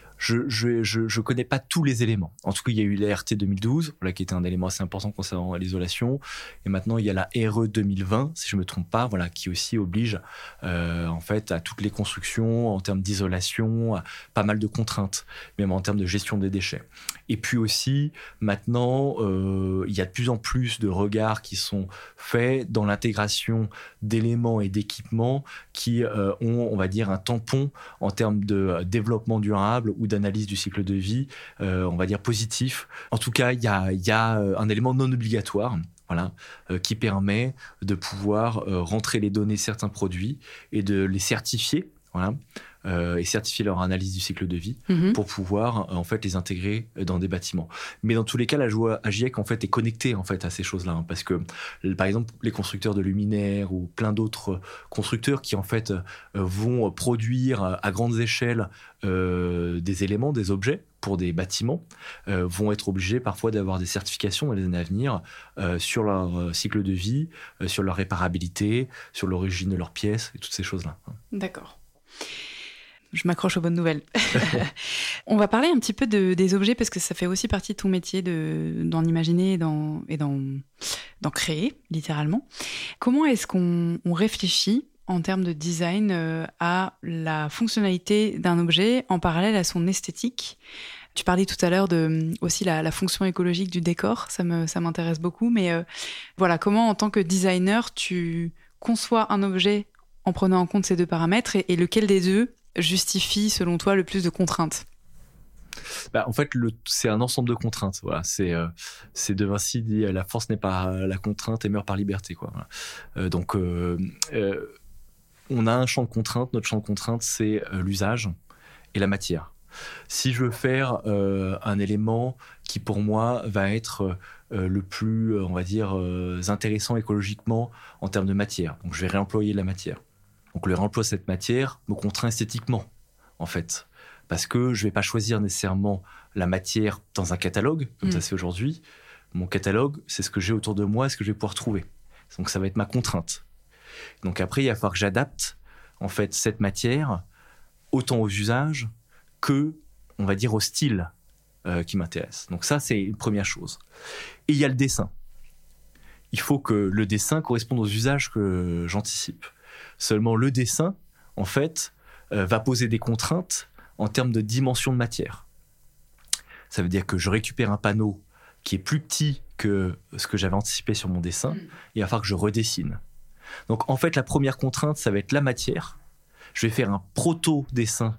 je connais pas tous les éléments. En tout cas, il y a eu la RT 2012, voilà, qui était un élément assez important concernant l'isolation. Et maintenant, il y a la RE 2020, si je me trompe pas, voilà, qui aussi oblige, en fait, à toutes les constructions, en termes d'isolation, à pas mal de contraintes, même en termes de gestion des déchets. Et puis aussi, maintenant, il y a de plus en plus de regards qui sont faits dans l'intégration d'éléments et d'équipements qui ont, on va dire, un tampon en termes de développement durable ou d'analyse du cycle de vie, on va dire positif. En tout cas, il y a un élément non obligatoire, voilà, qui permet de pouvoir rentrer les données de certains produits et de les certifier, voilà, et certifier leur analyse du cycle de vie pour pouvoir en fait les intégrer dans des bâtiments. Mais dans tous les cas, la loi AGIEC en fait est connectée en fait à ces choses-là, hein, parce que par exemple les constructeurs de luminaires ou plein d'autres constructeurs qui en fait vont produire à grandes échelles des éléments, des objets pour des bâtiments, vont être obligés parfois d'avoir des certifications dans les années à venir sur leur cycle de vie, sur leur réparabilité, sur l'origine de leurs pièces et toutes ces choses-là. D'accord. Je m'accroche aux bonnes nouvelles. On va parler un petit peu des objets parce que ça fait aussi partie de ton métier d'en imaginer et d'en créer, littéralement. Comment est-ce qu'on réfléchit en termes de design à la fonctionnalité d'un objet en parallèle à son esthétique? Tu parlais tout à l'heure de aussi la fonction écologique du décor, ça m'intéresse beaucoup, mais voilà, comment en tant que designer tu conçois un objet en prenant en compte ces deux paramètres et lequel des deux justifie, selon toi, le plus de contraintes? En fait, c'est un ensemble de contraintes. Voilà. C'est De Vinci dit la force n'est pas la contrainte et meurt par liberté. Quoi. Voilà. Donc, on a un champ de contraintes. Notre champ de contraintes, c'est l'usage et la matière. Si je veux faire un élément qui, pour moi, va être le plus, on va dire, intéressant écologiquement en termes de matière, donc je vais réemployer la matière. Donc le réemploi de cette matière me contraint esthétiquement, en fait. Parce que je ne vais pas choisir nécessairement la matière dans un catalogue, comme ça se fait aujourd'hui. Mon catalogue, c'est ce que j'ai autour de moi, ce que je vais pouvoir trouver. Donc ça va être ma contrainte. Donc après, il va falloir que j'adapte, en fait, cette matière autant aux usages que, on va dire, au style qui m'intéresse. Donc ça, c'est une première chose. Et il y a le dessin. Il faut que le dessin corresponde aux usages que j'anticipe. Seulement, le dessin, en fait, va poser des contraintes en termes de dimension de matière. Ça veut dire que je récupère un panneau qui est plus petit que ce que j'avais anticipé sur mon dessin, et il va falloir que je redessine. Donc, en fait, la première contrainte, ça va être la matière. Je vais faire un proto-dessin,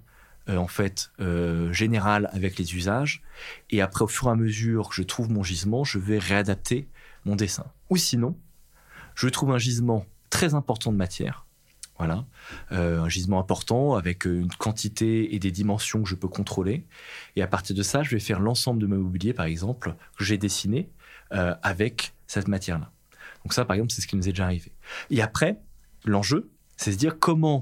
général avec les usages, et après, au fur et à mesure que je trouve mon gisement, je vais réadapter mon dessin. Ou sinon, je trouve un gisement très important de matière, voilà, un gisement important avec une quantité et des dimensions que je peux contrôler. Et à partir de ça, je vais faire l'ensemble de mon mobilier, par exemple, que j'ai dessiné avec cette matière-là. Donc ça, par exemple, c'est ce qui nous est déjà arrivé. Et après, l'enjeu, c'est se dire comment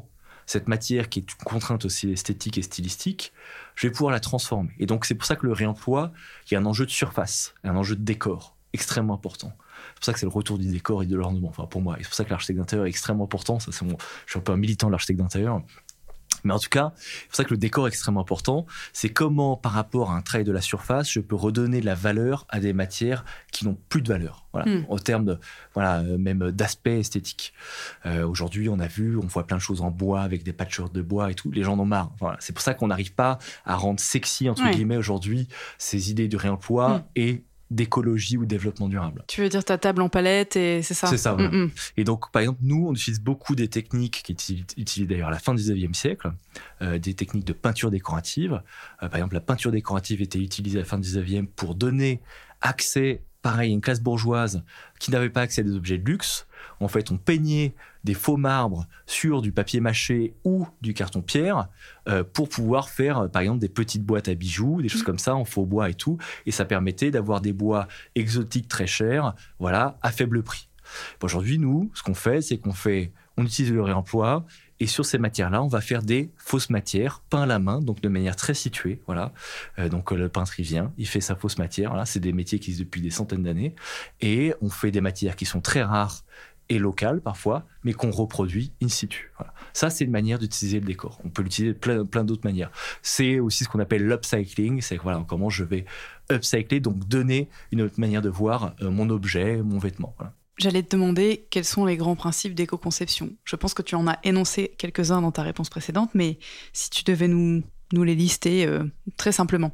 cette matière qui est une contrainte aussi esthétique et stylistique, je vais pouvoir la transformer. Et donc, c'est pour ça que le réemploi, il y a un enjeu de surface, un enjeu de décor extrêmement important. C'est pour ça que c'est le retour du décor et de l'ornement, enfin pour moi. Et c'est pour ça que l'architecte d'intérieur est extrêmement important. Je suis un peu un militant de l'architecte d'intérieur. Mais en tout cas, c'est pour ça que le décor est extrêmement important. C'est comment, par rapport à un travail de la surface, je peux redonner de la valeur à des matières qui n'ont plus de valeur. Voilà, en termes de, même d'aspect esthétique. Aujourd'hui, on voit plein de choses en bois avec des patchworks de bois et tout. Les gens en ont marre. Voilà, c'est pour ça qu'on n'arrive pas à rendre sexy, entre guillemets, aujourd'hui, ces idées de réemploi et d'écologie ou développement durable. Tu veux dire ta table en palette et c'est ça? C'est ça, voilà. Et donc, par exemple, nous, on utilise beaucoup des techniques qui étaient utilisées d'ailleurs à la fin du XIXe siècle, des techniques de peinture décorative. Par exemple, la peinture décorative était utilisée à la fin du XIXe pour donner accès, pareil, à une classe bourgeoise qui n'avait pas accès à des objets de luxe. En fait, on peignait des faux marbres sur du papier mâché ou du carton-pierre pour pouvoir faire, par exemple, des petites boîtes à bijoux, des choses comme ça, en faux bois et tout. Et ça permettait d'avoir des bois exotiques très chers, à faible prix. Aujourd'hui, nous, ce qu'on fait, c'est on utilise le réemploi et sur ces matières-là, on va faire des fausses matières peintes à la main, donc de manière très située. Donc le peintre, il vient, il fait sa fausse matière. C'est des métiers qui existent depuis des centaines d'années. Et on fait des matières qui sont très rares et locales parfois, mais qu'on reproduit in situ. Ça, c'est une manière d'utiliser le décor. On peut l'utiliser de plein d'autres manières. C'est aussi ce qu'on appelle l'upcycling. C'est comment je vais upcycler, donc donner une autre manière de voir mon objet, mon vêtement. J'allais te demander quels sont les grands principes d'éco-conception. Je pense que tu en as énoncé quelques-uns dans ta réponse précédente, mais si tu devais nous les lister très simplement.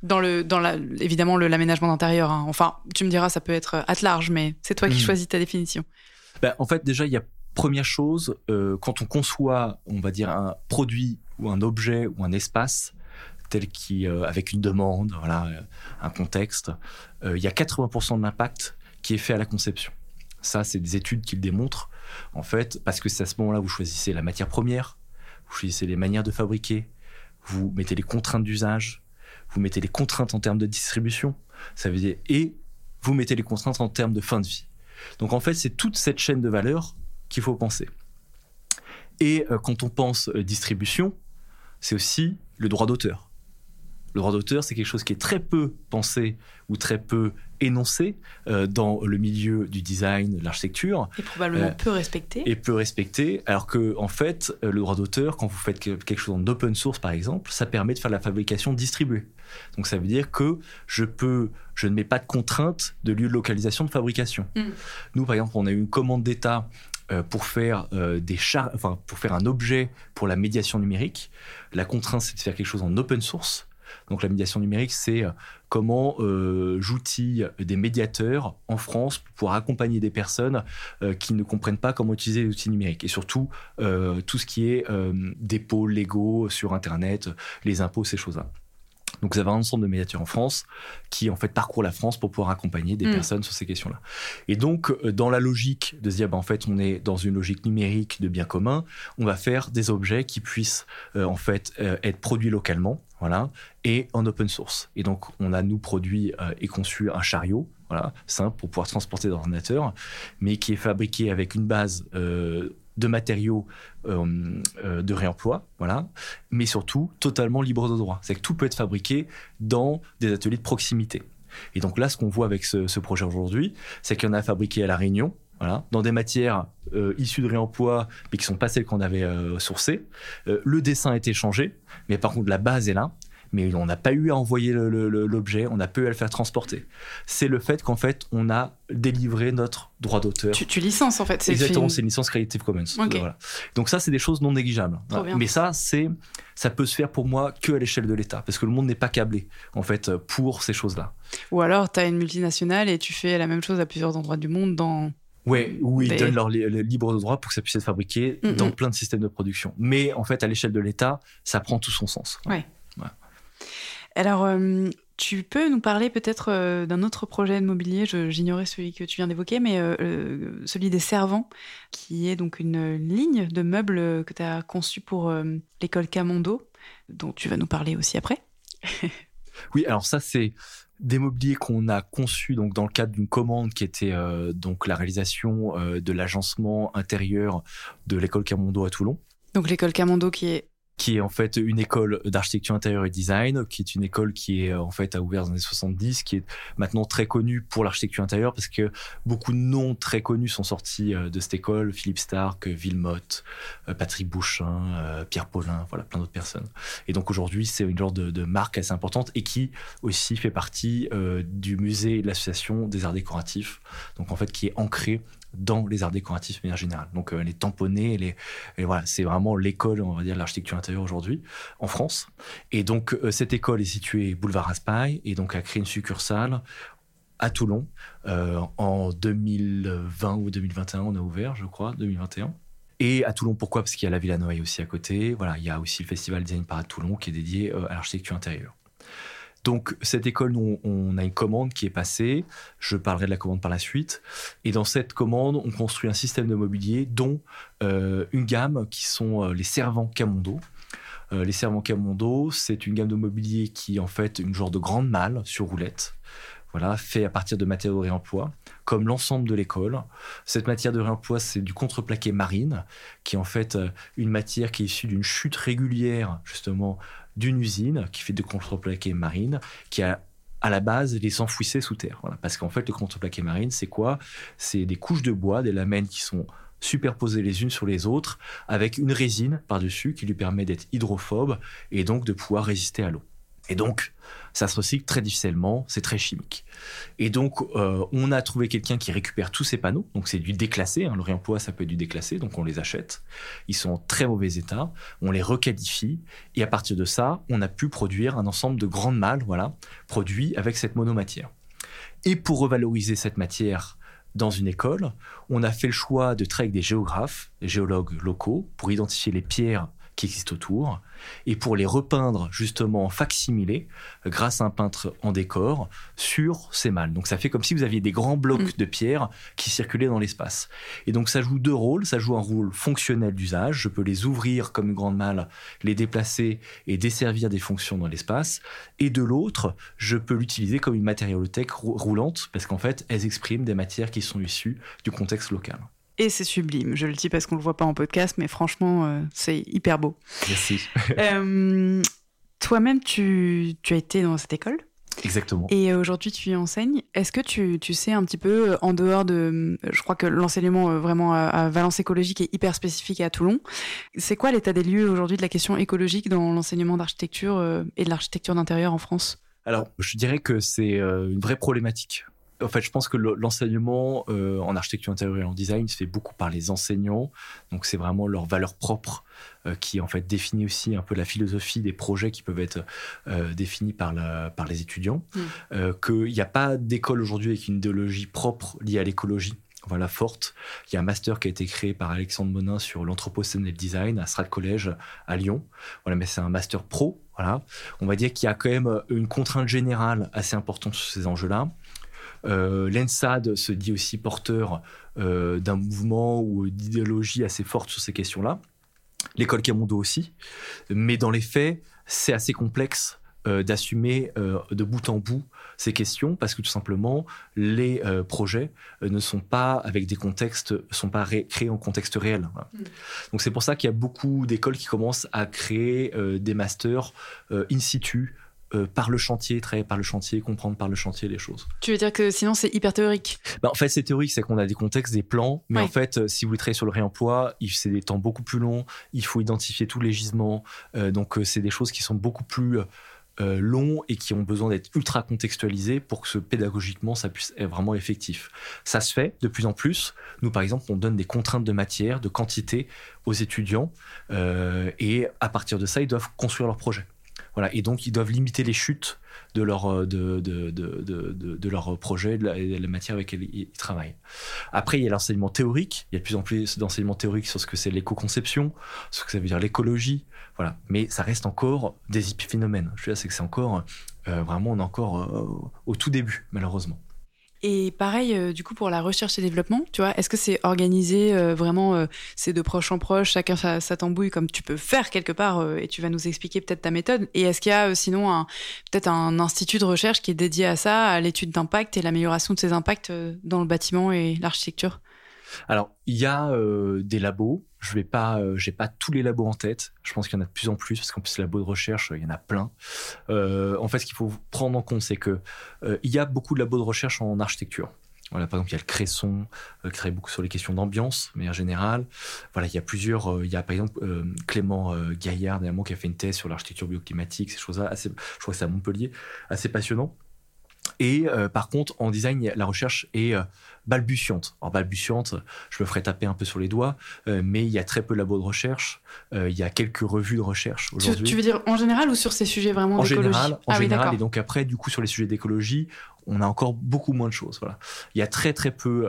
Évidemment, l'aménagement d'intérieur. Enfin, tu me diras, ça peut être at large, mais c'est toi qui choisis ta définition. En fait, déjà, il y a première chose, quand on conçoit, on va dire, un produit ou un objet ou un espace, tel avec une demande, un contexte, il y a 80% de l'impact qui est fait à la conception. Ça, c'est des études qui le démontrent, en fait, parce que c'est à ce moment-là où vous choisissez la matière première, vous choisissez les manières de fabriquer, vous mettez les contraintes d'usage, vous mettez les contraintes en termes de distribution, ça veut dire, et vous mettez les contraintes en termes de fin de vie. Donc, en fait, c'est toute cette chaîne de valeur qu'il faut penser. Et quand on pense distribution, c'est aussi le droit d'auteur. Le droit d'auteur, c'est quelque chose qui est très peu pensé ou très peu énoncé dans le milieu du design, de l'architecture. Et probablement peu respecté. Et peu respecté, alors que, en fait, le droit d'auteur, quand vous faites quelque chose en open source, par exemple, ça permet de faire de la fabrication distribuée. Donc, ça veut dire que je ne mets pas de contrainte de lieu de localisation de fabrication. Nous, par exemple, on a eu une commande d'État pour faire pour faire un objet pour la médiation numérique. La contrainte, c'est de faire quelque chose en open source. Donc la médiation numérique, c'est comment j'outille des médiateurs en France pour pouvoir accompagner des personnes qui ne comprennent pas comment utiliser les outils numériques. Et surtout, tout ce qui est dépôts légaux sur Internet, les impôts, ces choses-là. Donc, vous avez un ensemble de médiateurs en France qui, en fait, parcourent la France pour pouvoir accompagner des personnes sur ces questions-là. Et donc, dans la logique de se dire, en fait, on est dans une logique numérique de bien commun, on va faire des objets qui puissent, être produits localement, et en open source. Et donc, on a, nous, produit et conçu un chariot, simple, pour pouvoir transporter d'ordinateur, mais qui est fabriqué avec une base de matériaux de réemploi, mais surtout totalement libre de droit. C'est que tout peut être fabriqué dans des ateliers de proximité. Et donc là, ce qu'on voit avec ce projet aujourd'hui, c'est qu'il y en a fabriqué à La Réunion, dans des matières issues de réemploi, mais qui ne sont pas celles qu'on avait sourcées. Le dessin a été changé, mais par contre, la base est là. Mais on n'a pas eu à envoyer l'objet, on n'a pas eu à le faire transporter. C'est le fait qu'en fait, on a délivré notre droit d'auteur. Tu licences, en fait. Exactement, c'est une licence Creative Commons. Okay. Donc ça, c'est des choses non négligeables. Mais ça peut se faire pour moi qu'à l'échelle de l'État, parce que le monde n'est pas câblé, en fait, pour ces choses-là. Ou alors, tu as une multinationale et tu fais la même chose à plusieurs endroits du monde dans... Oui, où ils donnent leur libre de droit pour que ça puisse être fabriqué dans plein de systèmes de production. Mais en fait, à l'échelle de l'État, ça prend tout son sens. Ouais. Alors, tu peux nous parler peut-être d'un autre projet de mobilier, j'ignorais celui que tu viens d'évoquer, mais celui des Servants, qui est donc une ligne de meubles que tu as conçue pour l'école Camondo, dont tu vas nous parler aussi après. Oui, alors ça, c'est des mobiliers qu'on a conçus donc, dans le cadre d'une commande qui était donc la réalisation de l'agencement intérieur de l'école Camondo à Toulon. Donc l'école Camondo qui est en fait une école d'architecture intérieure et design, qui est une école qui est en fait a ouvert dans les années 70, qui est maintenant très connue pour l'architecture intérieure parce que beaucoup de noms très connus sont sortis de cette école, Philippe Starck, Villemotte, Patrick Bouchin, Pierre Paulin, voilà, plein d'autres personnes. Et donc aujourd'hui, c'est une genre de marque assez importante et qui aussi fait partie du musée et de l'association des arts décoratifs, donc en fait qui est ancrée dans les arts décoratifs de manière générale. Donc elle est tamponnée, et voilà, c'est vraiment l'école, on va dire, de l'architecture intérieure aujourd'hui en France. Et donc cette école est située boulevard Raspail et donc a créé une succursale à Toulon en 2020 ou 2021, on a ouvert, je crois, 2021. Et à Toulon, pourquoi ? Parce qu'il y a la Villa Noailles aussi à côté. Voilà, il y a aussi le Festival Design Parade Toulon qui est dédié à l'architecture intérieure. Donc, cette école, nous, on a une commande qui est passée. Je parlerai de la commande par la suite. Et dans cette commande, on construit un système de mobilier, dont une gamme qui sont les servants Camondo. Les servants Camondo, c'est une gamme de mobilier qui est en fait une genre de grande malle sur roulette. Voilà, fait à partir de matériaux de réemploi, comme l'ensemble de l'école. Cette matière de réemploi, c'est du contreplaqué marine, qui est en fait une matière qui est issue d'une chute régulière, justement, d'une usine qui fait de contreplaqué marine, qui a à la base les enfouissait sous terre. Voilà. Parce qu'en fait, le contreplaqué marine, c'est quoi ? C'est des couches de bois, des lamelles qui sont superposées les unes sur les autres, avec une résine par-dessus qui lui permet d'être hydrophobe et donc de pouvoir résister à l'eau. Et donc, ça se recycle très difficilement, c'est très chimique. Et donc, on a trouvé quelqu'un qui récupère tous ces panneaux. Donc, c'est du déclassé. Le réemploi, ça peut être du déclassé. Donc, on les achète. Ils sont en très mauvais état. On les requalifie. Et à partir de ça, on a pu produire un ensemble de grandes malles, voilà, produits avec cette monomatière. Et pour revaloriser cette matière dans une école, on a fait le choix de travailler avec des géographes, des géologues locaux, pour identifier les pierres qui existent autour, et pour les repeindre justement en fac-similé, grâce à un peintre en décor, sur ces malles. Donc ça fait comme si vous aviez des grands blocs de pierre qui circulaient dans l'espace. Et donc ça joue deux rôles. Ça joue un rôle fonctionnel d'usage. Je peux les ouvrir comme une grande malle, les déplacer et desservir des fonctions dans l'espace. Et de l'autre, je peux l'utiliser comme une matériothèque roulante, parce qu'en fait, elles expriment des matières qui sont issues du contexte local. Et c'est sublime. Je le dis parce qu'on le voit pas en podcast, mais franchement, c'est hyper beau. Merci. Toi-même, tu as été dans cette école. Exactement. Et aujourd'hui, tu y enseignes. Est-ce que tu sais un petit peu, en dehors de... Je crois que l'enseignement vraiment à Valence Écologique est hyper spécifique à Toulon. C'est quoi l'état des lieux aujourd'hui de la question écologique dans l'enseignement d'architecture et de l'architecture d'intérieur en France ? Alors, je dirais que c'est une vraie problématique. En fait, je pense que l'enseignement en architecture intérieure et en design se fait beaucoup par les enseignants. Donc, c'est vraiment leur valeur propre qui, en fait, définit aussi un peu la philosophie des projets qui peuvent être définis par les étudiants. Qu'il n'y a pas d'école aujourd'hui avec une idéologie propre liée à l'écologie. Voilà, forte. Il y a un master qui a été créé par Alexandre Monin sur l'anthropocène et le design à Strad College à Lyon. Voilà, mais c'est un master pro. Voilà. On va dire qu'il y a quand même une contrainte générale assez importante sur ces enjeux-là. L'ENSAD se dit aussi porteur d'un mouvement ou d'idéologie assez forte sur ces questions-là. L'école Camondo aussi. Mais dans les faits, c'est assez complexe d'assumer de bout en bout ces questions parce que tout simplement, les projets ne sont pas avec des contextes, sont pas créés en contexte réel. Voilà. Donc c'est pour ça qu'il y a beaucoup d'écoles qui commencent à créer des masters in situ, par le chantier, travailler par le chantier, comprendre par le chantier les choses. Tu veux dire que sinon c'est hyper théorique ? En fait, c'est théorique, c'est qu'on a des contextes, des plans, mais en fait, si vous voulez travailler sur le réemploi, c'est des temps beaucoup plus longs, il faut identifier tous les gisements, donc c'est des choses qui sont beaucoup plus longs et qui ont besoin d'être ultra contextualisés pour que pédagogiquement ça puisse être vraiment effectif. Ça se fait de plus en plus. Nous, par exemple, on donne des contraintes de matière, de quantité aux étudiants et à partir de ça, ils doivent construire leur projet. Voilà, et donc ils doivent limiter les chutes de leur projet, de la matière avec laquelle ils travaillent. Après, il y a l'enseignement théorique. Il y a de plus en plus d'enseignement théorique sur ce que c'est l'éco-conception, sur ce que ça veut dire l'écologie. Voilà, mais ça reste encore des épiphénomènes. Je veux dire, c'est que c'est encore vraiment, on est encore au tout début, malheureusement. Et pareil, du coup, pour la recherche et développement, tu vois, est-ce que c'est organisé vraiment, c'est de proche en proche, chacun sa tambouille, comme tu peux faire quelque part, et tu vas nous expliquer peut-être ta méthode. Et est-ce qu'il y a sinon peut-être un institut de recherche qui est dédié à ça, à l'étude d'impact et l'amélioration de ces impacts dans le bâtiment et l'architecture ? Alors, il y a des labos, j'ai pas tous les labos en tête. Je pense qu'il y en a de plus en plus parce qu'en plus les labos de recherche, il y en a plein. En fait, ce qu'il faut prendre en compte, c'est que il y a beaucoup de labos de recherche en architecture. Voilà, par exemple, il y a le Cresson qui travaille beaucoup sur les questions d'ambiance, mais en général, voilà, il y a plusieurs. Il y a par exemple Clément Gaillard, dernièrement, qui a fait une thèse sur l'architecture bioclimatique, ces choses-là. Je crois que c'est à Montpellier, assez passionnant. Et par contre, en design, la recherche est balbutiante. Alors balbutiante, je me ferais taper un peu sur les doigts, mais il y a très peu de labos de recherche. Il y a quelques revues de recherche aujourd'hui. Tu veux dire en général ou sur ces sujets vraiment d'écologie ? En général, oui, et donc après, du coup, sur les sujets d'écologie, on a encore beaucoup moins de choses. Voilà. Il y a très très peu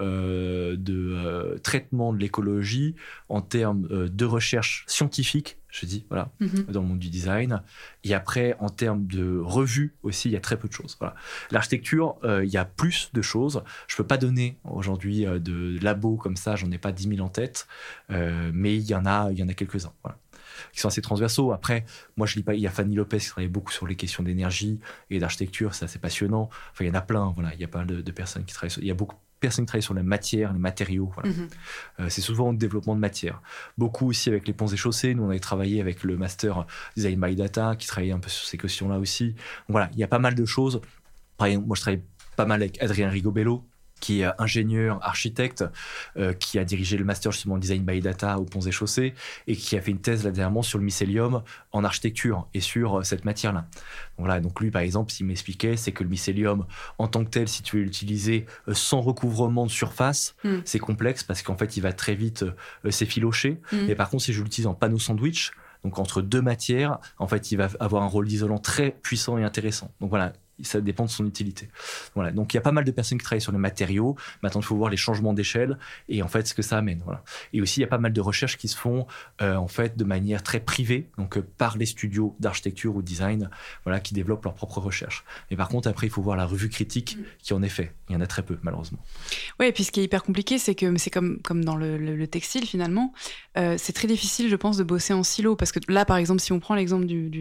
de traitement de l'écologie en termes de recherche scientifique, je dis, voilà, dans le monde du design. Et après, en termes de revues aussi, il y a très peu de choses. Voilà. L'architecture, il y a plus de choses. Je ne peux pas donner aujourd'hui de labos comme ça, j'en ai pas 10 000 en tête, mais il y en a quelques-uns. Voilà, qui sont assez transversaux. Après, moi, je lis pas. Il y a Fanny Lopez qui travaille beaucoup sur les questions d'énergie et d'architecture. C'est assez passionnant. Enfin, il y en a plein. Voilà, il y a pas mal de personnes qui travaillent. Il y a beaucoup de personnes qui travaillent sur la matière, les matériaux. Voilà. C'est souvent le développement de matière. Beaucoup aussi avec les ponts et chaussées. Nous, on avait travaillé avec le master Design by Data, qui travaillait un peu sur ces questions-là aussi. Donc, voilà, il y a pas mal de choses. Par exemple, moi, je travaille pas mal avec Adrien Rigobello, qui est ingénieur, architecte, qui a dirigé le master justement Design by Data aux ponts et chaussées et qui a fait une thèse là dernièrement sur le mycélium en architecture et sur cette matière-là. Donc, voilà, donc lui, par exemple, s'il m'expliquait, c'est que le mycélium, en tant que tel, si tu veux l'utiliser sans recouvrement de surface, c'est complexe parce qu'en fait, il va très vite s'effilocher. Mais par contre, si je l'utilise en panneau sandwich, donc entre deux matières, en fait, il va avoir un rôle d'isolant très puissant et intéressant. Donc voilà, ça dépend de son utilité. Voilà. Donc il y a pas mal de personnes qui travaillent sur les matériaux. Maintenant, il faut voir les changements d'échelle et en fait ce que ça amène. Voilà. Et aussi, il y a pas mal de recherches qui se font en fait de manière très privée, donc par les studios d'architecture ou de design, voilà, qui développent leurs propres recherches. Mais par contre, après, il faut voir la revue critique qui en est fait. Il y en a très peu, malheureusement. Oui, et puis ce qui est hyper compliqué, c'est que c'est comme dans le textile finalement. C'est très difficile, je pense, de bosser en silo parce que là, par exemple, si on prend l'exemple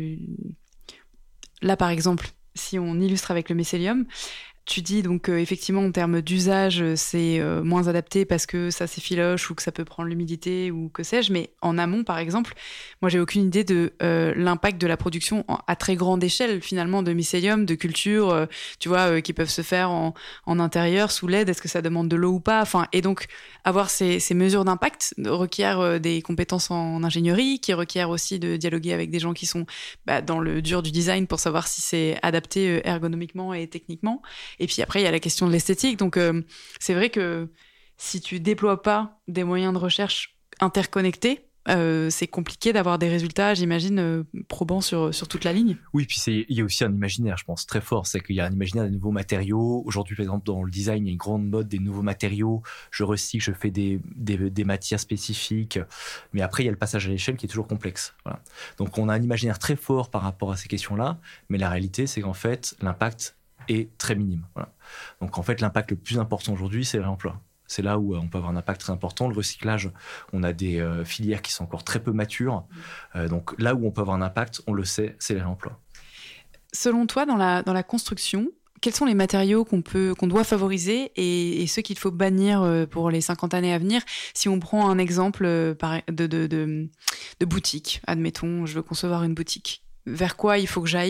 là, par exemple. Si on illustre avec le mycélium, tu dis donc effectivement en termes d'usage, c'est moins adapté parce que ça s'effiloche ou que ça peut prendre l'humidité ou que sais-je. Mais en amont, par exemple, moi j'ai aucune idée de l'impact de la production à très grande échelle finalement de mycélium, de cultures, tu vois, qui peuvent se faire en intérieur sous LED. Est-ce que ça demande de l'eau ou pas ? Enfin, et donc avoir ces mesures d'impact requiert des compétences en ingénierie, qui requiert aussi de dialoguer avec des gens qui sont dans le dur du design pour savoir si c'est adapté ergonomiquement et techniquement. Et puis après, il y a la question de l'esthétique. Donc, c'est vrai que si tu déploies pas des moyens de recherche interconnectés, c'est compliqué d'avoir des résultats, j'imagine, probants sur toute la ligne. Oui, puis il y a aussi un imaginaire, je pense, très fort. C'est qu'il y a un imaginaire des nouveaux matériaux. Aujourd'hui, par exemple, dans le design, il y a une grande mode des nouveaux matériaux. Je recycle, je fais des matières spécifiques. Mais après, il y a le passage à l'échelle qui est toujours complexe. Voilà. Donc, on a un imaginaire très fort par rapport à ces questions-là. Mais la réalité, c'est qu'en fait, l'impact est très minime. Voilà. Donc en fait, l'impact le plus important aujourd'hui, c'est le réemploi. C'est là où on peut avoir un impact très important. Le recyclage, on a des filières qui sont encore très peu matures. Donc là où on peut avoir un impact, on le sait, c'est le réemploi. Selon toi, dans la construction, quels sont les matériaux qu'on doit favoriser et ceux qu'il faut bannir pour les 50 années à venir ? Si on prend un exemple de boutique, admettons, je veux concevoir une boutique. Vers quoi il faut que j'aille ?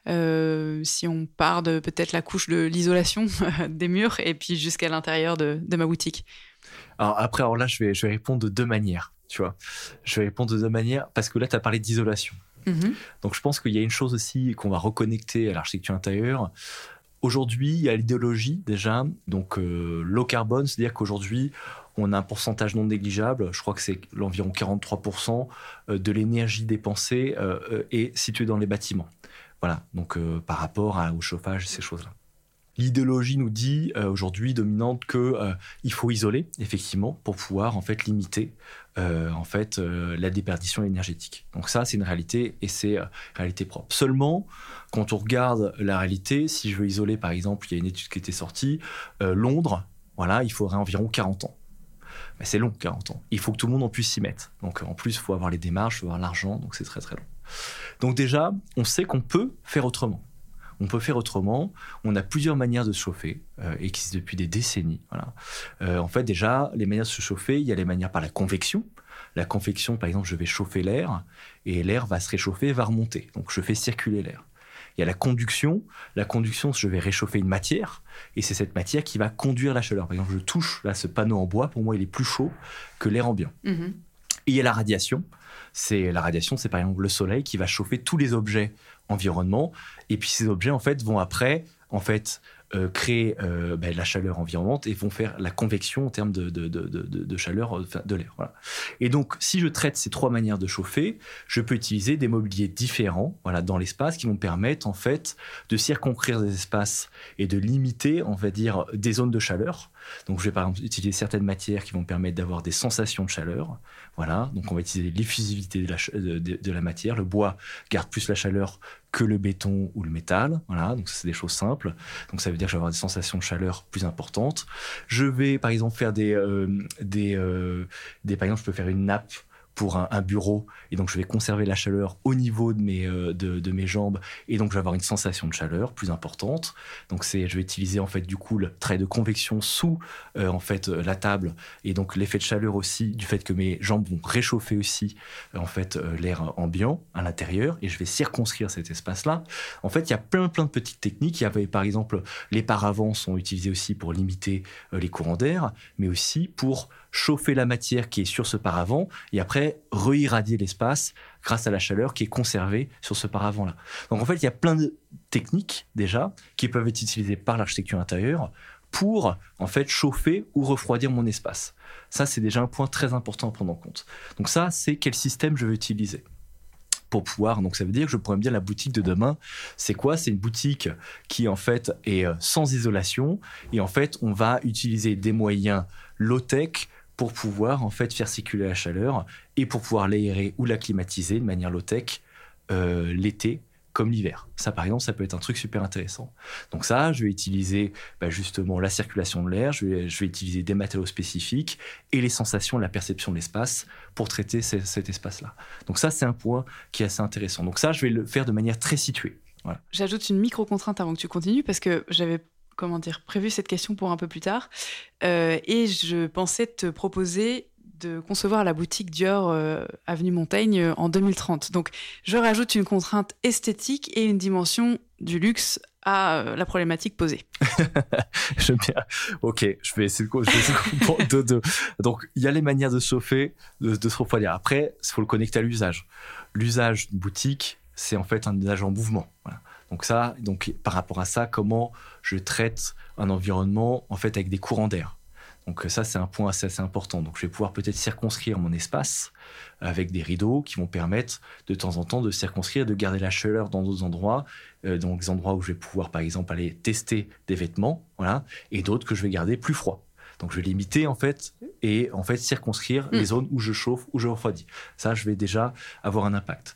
Si on part de peut-être la couche de l'isolation des murs et puis jusqu'à l'intérieur de ma boutique. Alors là, je vais répondre de deux manières, tu vois. Je vais répondre de deux manières parce que là, tu as parlé d'isolation. Donc, je pense qu'il y a une chose aussi qu'on va reconnecter à l'architecture intérieure. Aujourd'hui, il y a l'idéologie déjà, donc low carbone, c'est-à-dire qu'aujourd'hui, on a un pourcentage non négligeable, je crois que c'est l'environ 43% de l'énergie dépensée est située dans les bâtiments. Voilà, donc par rapport au chauffage, ces choses-là. L'idéologie nous dit aujourd'hui dominante que il faut isoler effectivement pour pouvoir en fait limiter la déperdition énergétique. Donc ça c'est une réalité et c'est réalité propre. Seulement quand on regarde la réalité, si je veux isoler par exemple, il y a une étude qui était sortie, Londres, voilà, il faudrait environ 40 ans. Mais c'est long 40 ans. Il faut que tout le monde en puisse s'y mettre. Donc en plus il faut avoir les démarches, il faut avoir l'argent, donc c'est très très long. Donc déjà, on sait qu'on peut faire autrement. on peut faire autrement. On a plusieurs manières de se chauffer, et qui existent depuis des décennies. Voilà. En fait, déjà, les manières de se chauffer, il y a les manières par la convection. La convection, par exemple, je vais chauffer l'air, et l'air va se réchauffer, va remonter. Donc, je fais circuler l'air. Il y a la conduction. La conduction, je vais réchauffer une matière, et c'est cette matière qui va conduire la chaleur. Par exemple, je touche là ce panneau en bois, pour moi, il est plus chaud que l'air ambiant. Et il y a la radiation. La radiation, c'est par exemple le soleil qui va chauffer tous les objets environnement, et puis ces objets, en fait, vont après, créer la chaleur environnante et vont faire la convection en termes de chaleur de l'air. Voilà. Et donc, si je traite ces 3 manières de chauffer, je peux utiliser des mobiliers différents, voilà, dans l'espace qui vont permettre en fait de circonscrire des espaces et de limiter, on va dire, des zones de chaleur. Donc, je vais par exemple utiliser certaines matières qui vont permettre d'avoir des sensations de chaleur. Voilà. Donc, on va utiliser l'effusivité de la matière. Le bois garde plus la chaleur que le béton ou le métal. Voilà, donc ça, c'est des choses simples. Donc ça veut dire que je vais avoir des sensations de chaleur plus importantes. Je vais par exemple faire par exemple, je peux faire une nappe pour un bureau, et donc je vais conserver la chaleur au niveau de mes jambes, et donc je vais avoir une sensation de chaleur plus importante. Donc je vais utiliser en fait du coup le trait de convection sous la table, et donc l'effet de chaleur aussi du fait que mes jambes vont réchauffer aussi l'air ambiant à l'intérieur, et je vais circonscrire cet espace-là. En fait, il y a plein de petites techniques. Il y avait par exemple les paravents sont utilisés aussi pour limiter les courants d'air, mais aussi pour chauffer la matière qui est sur ce paravent et après re-irradier l'espace grâce à la chaleur qui est conservée sur ce paravent-là. Donc en fait, il y a plein de techniques déjà qui peuvent être utilisées par l'architecture intérieure pour en fait chauffer ou refroidir mon espace. Ça, c'est déjà un point très important à prendre en compte. Donc ça, c'est quel système je veux utiliser pour pouvoir. Donc ça veut dire que je pourrais me dire la boutique de demain, c'est quoi ? C'est une boutique qui en fait est sans isolation, et en fait on va utiliser des moyens low-tech pour pouvoir en fait faire circuler la chaleur et pour pouvoir l'aérer ou la climatiser de manière low-tech l'été comme l'hiver. Ça, par exemple, ça peut être un truc super intéressant. Donc ça, je vais utiliser justement la circulation de l'air, je vais utiliser des matériaux spécifiques et les sensations, la perception de l'espace pour traiter cet espace-là. Donc ça, c'est un point qui est assez intéressant. Donc ça, je vais le faire de manière très située. Voilà. J'ajoute une micro-contrainte avant que tu continues, parce que j'avais prévu cette question pour un peu plus tard, et je pensais te proposer de concevoir la boutique Dior avenue Montaigne en 2030. Donc, je rajoute une contrainte esthétique et une dimension du luxe à la problématique posée. J'aime bien. Ok, je vais essayer de comprendre. Donc, il y a les manières de chauffer, de se refroidir. Après, il faut le connecter à l'usage. L'usage d'une boutique, c'est en fait un usage en mouvement. Voilà. Donc, par rapport à ça, comment je traite un environnement en fait avec des courants d'air. Donc ça, c'est un point assez important. Donc je vais pouvoir peut-être circonscrire mon espace avec des rideaux qui vont permettre de temps en temps de circonscrire, de garder la chaleur dans d'autres endroits, dans des endroits où je vais pouvoir par exemple aller tester des vêtements, voilà, et d'autres que je vais garder plus froids. Donc je vais limiter en fait et en fait circonscrire les zones où je chauffe, où je refroidis. Ça, je vais déjà avoir un impact.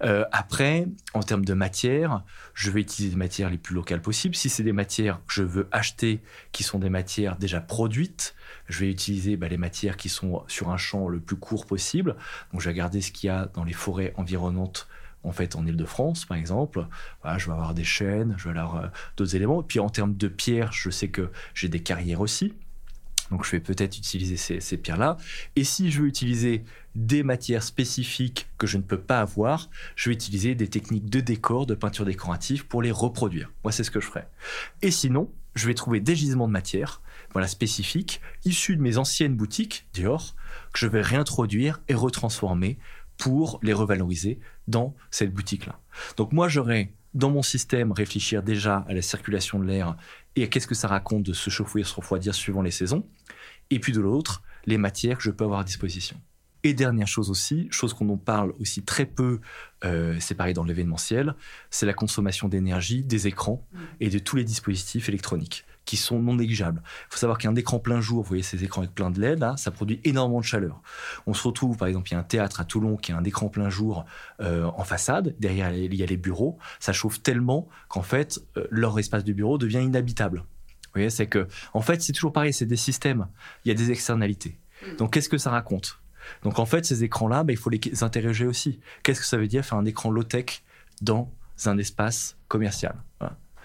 Après, en termes de matière, je vais utiliser des matières les plus locales possibles. Si c'est des matières que je veux acheter, qui sont des matières déjà produites, je vais utiliser les matières qui sont sur un champ le plus court possible. Donc, je vais regarder ce qu'il y a dans les forêts environnantes, en fait, en Île-de-France, par exemple. Voilà, je vais avoir des chênes, je vais avoir d'autres éléments. Et puis, en termes de pierres, je sais que j'ai des carrières aussi. Donc, je vais peut-être utiliser ces pierres-là. Et si je veux utiliser des matières spécifiques que je ne peux pas avoir, je vais utiliser des techniques de décor, de peinture décorative pour les reproduire. Moi, c'est ce que je ferai. Et sinon, je vais trouver des gisements de matières spécifiques, issus de mes anciennes boutiques Dior, que je vais réintroduire et retransformer pour les revaloriser dans cette boutique-là. Donc, moi, j'aurais dans mon système réfléchir déjà à la circulation de l'air et à qu'est-ce que ça raconte de se chauffer et se refroidir suivant les saisons. Et puis de l'autre, les matières que je peux avoir à disposition. Et dernière chose aussi, chose qu'on en parle aussi très peu, c'est pareil dans l'événementiel, c'est la consommation d'énergie des écrans et de tous les dispositifs électroniques qui sont non négligeables. Il faut savoir qu'un écran plein jour, vous voyez ces écrans avec plein de LED, là, ça produit énormément de chaleur. On se retrouve, par exemple, il y a un théâtre à Toulon qui a un écran plein jour en façade, derrière il y a les bureaux, ça chauffe tellement qu'en fait, leur espace de bureau devient inhabitable. Vous voyez, c'est que, en fait, c'est toujours pareil, c'est des systèmes, il y a des externalités. Donc, qu'est-ce que ça raconte ? Donc, en fait, ces écrans-là, il faut les interroger aussi. Qu'est-ce que ça veut dire faire un écran low-tech dans un espace commercial ? Voilà.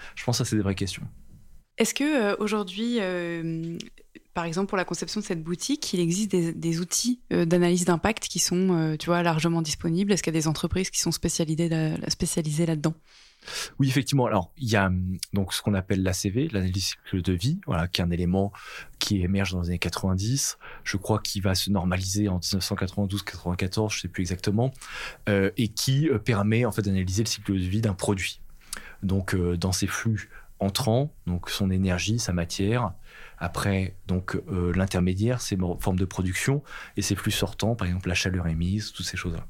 Je pense que ça, c'est des vraies questions. Est-ce que aujourd'hui, par exemple, pour la conception de cette boutique, il existe des outils d'analyse d'impact qui sont, largement disponibles? Est-ce qu'il y a des entreprises qui sont spécialisées là-dedans? Oui, effectivement. Alors, il y a donc ce qu'on appelle l'ACV, l'analyse du cycle de vie, voilà, qui est un élément qui émerge dans les années 90. Je crois qu'il va se normaliser en 1992-94, je ne sais plus exactement, et qui permet en fait d'analyser le cycle de vie d'un produit. Donc, dans ses flux entrants, donc son énergie, sa matière. Après, donc l'intermédiaire, c'est une forme de production, et ses flux sortants, par exemple la chaleur émise, toutes ces choses-là.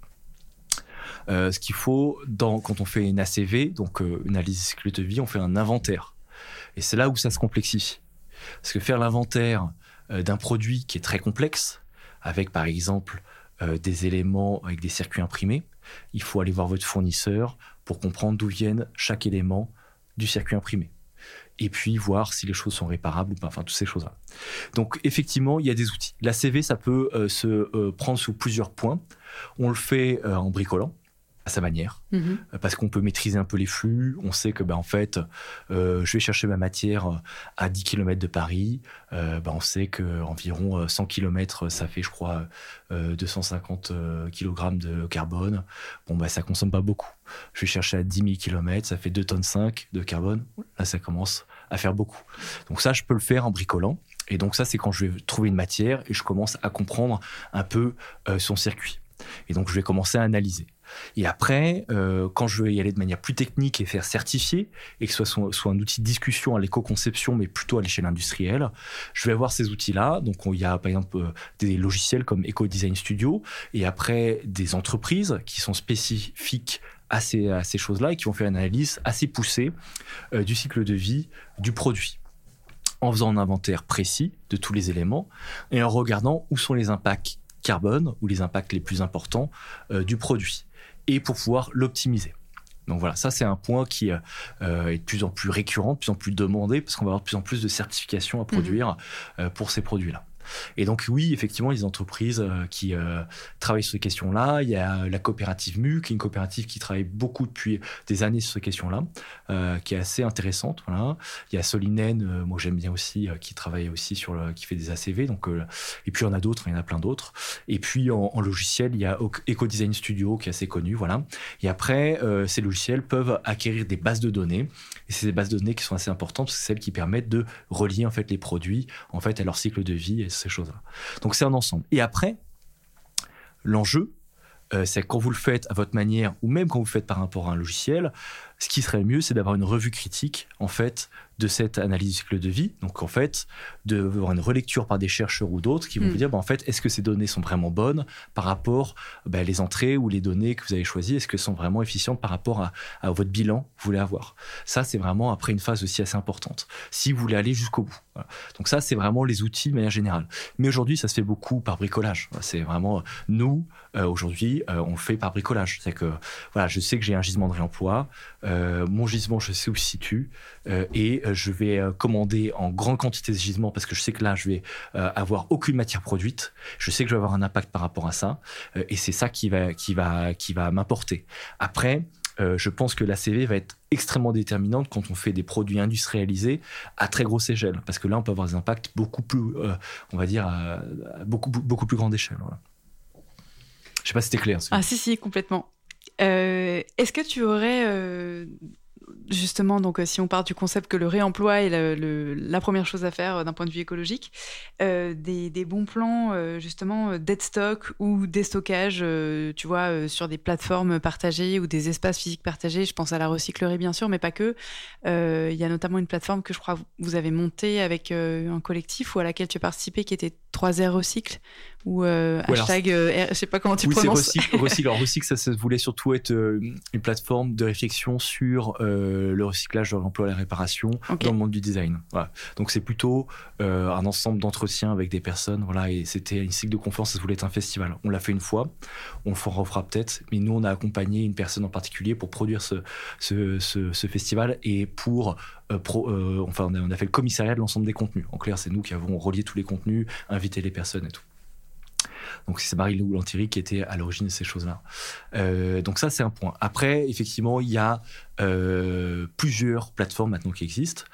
Ce qu'il faut, quand on fait une ACV, donc une analyse du cycle de vie, on fait un inventaire. Et c'est là où ça se complexifie. Parce que faire l'inventaire d'un produit qui est très complexe, avec par exemple des éléments avec des circuits imprimés, il faut aller voir votre fournisseur pour comprendre d'où viennent chaque élément du circuit imprimé. Et puis voir si les choses sont réparables ou pas, enfin toutes ces choses-là. Donc effectivement, il y a des outils. L'ACV, ça peut se prendre sous plusieurs points. On le fait en bricolant, à sa manière, parce qu'on peut maîtriser un peu les flux. On sait que, en fait, je vais chercher ma matière à 10 km de Paris. On sait qu'environ 100 km, ça fait, je crois, 250 kg de carbone. Ça ne consomme pas beaucoup. Je vais chercher à 10 000 km, ça fait 2,5 tonnes de carbone. Là, ça commence à faire beaucoup. Donc ça, je peux le faire en bricolant. Et donc ça, c'est quand je vais trouver une matière et je commence à comprendre un peu son circuit. Et donc, je vais commencer à analyser. Et après, quand je veux y aller de manière plus technique et faire certifier, et que ce soit un outil de discussion à l'éco-conception, mais plutôt à l'échelle industrielle, je vais avoir ces outils-là. Donc, il y a par exemple des logiciels comme Eco Design Studio, et après des entreprises qui sont spécifiques à ces choses-là et qui vont faire une analyse assez poussée du cycle de vie du produit, en faisant un inventaire précis de tous les éléments et en regardant où sont les impacts carbone ou les impacts les plus importants du produit, et pour pouvoir l'optimiser. Donc voilà, ça c'est un point qui est de plus en plus récurrent, de plus en plus demandé, parce qu'on va avoir de plus en plus de certifications à produire pour ces produits-là. Et donc oui, effectivement, les entreprises qui travaillent sur ces questions-là, il y a la coopérative MU, qui est une coopérative qui travaille beaucoup depuis des années sur ces questions-là, qui est assez intéressante. Voilà. Il y a Solinen, moi j'aime bien aussi, qui travaille aussi qui fait des ACV. Donc, et puis il y en a d'autres, il y en a plein d'autres. Et puis en logiciel, il y a Eco Design Studio qui est assez connu. Voilà. Et après, ces logiciels peuvent acquérir des bases de données. Et c'est des bases de données qui sont assez importantes, parce que c'est celles qui permettent de relier en fait les produits en fait à leur cycle de vie et ces choses-là. Donc c'est un ensemble. Et après, l'enjeu, c'est quand vous le faites à votre manière, ou même quand vous le faites par rapport à un logiciel, ce qui serait le mieux, c'est d'avoir une revue critique en fait de cette analyse du cycle de vie. Donc en fait, d'avoir une relecture par des chercheurs ou d'autres qui vont vous dire, en fait, est-ce que ces données sont vraiment bonnes par rapport les entrées ou les données que vous avez choisies, est-ce qu'elles sont vraiment efficientes par rapport à votre bilan que vous voulez avoir. Ça, c'est vraiment après une phase aussi assez importante, si vous voulez aller jusqu'au bout. Voilà. Donc ça, c'est vraiment les outils de manière générale. Mais aujourd'hui, ça se fait beaucoup par bricolage. C'est vraiment, nous, aujourd'hui, on le fait par bricolage. C'est que, voilà, je sais que j'ai un gisement de réemploi, mon gisement, je sais où il se situe, et je vais commander en grande quantité ce gisement parce que je sais que là, je vais avoir aucune matière produite. Je sais que je vais avoir un impact par rapport à ça, et c'est ça qui va m'apporter. Après, je pense que l'ACV va être extrêmement déterminante quand on fait des produits industrialisés à très grosse échelle, parce que là, on peut avoir des impacts beaucoup plus, on va dire, à beaucoup plus grande échelle. Voilà. Je sais pas si c'était clair. Ah si, complètement. Est-ce que tu aurais justement, donc si on part du concept que le réemploi est la première chose à faire d'un point de vue écologique, des bons plans justement dead stock ou déstockage, tu vois, sur des plateformes partagées ou des espaces physiques partagés. Je pense à la recyclerie bien sûr, mais pas que. Il y a notamment une plateforme que je crois vous avez montée avec un collectif ou à laquelle tu as participé qui était 3R Recycle ou hashtag, je sais pas comment tu prononces. Recycle. Alors, Recycle, ça voulait surtout être une plateforme de réflexion sur le recyclage, l'emploi et la réparation dans le monde du design. Voilà. Donc, c'est plutôt un ensemble d'entretiens avec des personnes. Voilà, et c'était une cycle de conférence, ça voulait être un festival. On l'a fait une fois, on le refera peut-être, mais nous, on a accompagné une personne en particulier pour produire ce festival et pour on a fait le commissariat de l'ensemble des contenus. En clair, c'est nous qui avons relié tous les contenus, invité les personnes et tout. Donc c'est Marie-Lou Lantieri qui était à l'origine de ces choses-là. Donc ça, c'est un point. Après, effectivement, il y a plusieurs plateformes maintenant qui existent.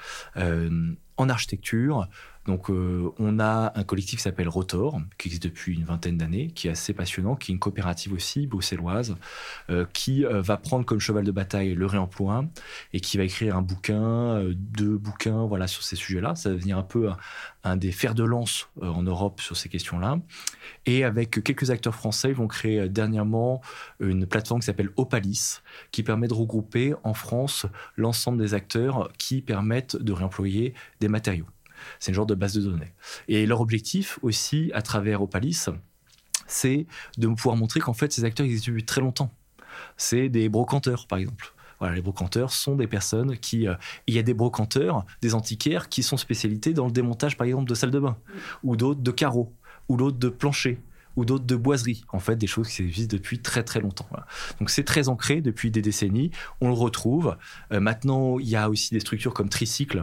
En architecture, donc on a un collectif qui s'appelle Rotor, qui existe depuis une vingtaine d'années, qui est assez passionnant, qui est une coopérative aussi bruxelloise, qui va prendre comme cheval de bataille le réemploi et qui va écrire un bouquin, 2 bouquins, voilà, sur ces sujets-là. Ça va devenir un peu un des fers de lance en Europe sur ces questions-là. Et avec quelques acteurs français, ils vont créer dernièrement une plateforme qui s'appelle Opalis, qui permet de regrouper en France l'ensemble des acteurs qui permettent de réemployer des matériaux. C'est une genre de base de données. Et leur objectif aussi, à travers Opalis, c'est de pouvoir montrer qu'en fait, ces acteurs existent depuis très longtemps. C'est des brocanteurs, par exemple. Voilà, les brocanteurs sont des personnes qui... il y a des brocanteurs, des antiquaires, qui sont spécialisés dans le démontage, par exemple, de salles de bain, ou d'autres de carreaux, ou d'autres de planchers, ou d'autres de boiseries. En fait, des choses qui existent depuis très très longtemps. Voilà. Donc c'est très ancré depuis des décennies. On le retrouve. Maintenant, il y a aussi des structures comme Tricycle,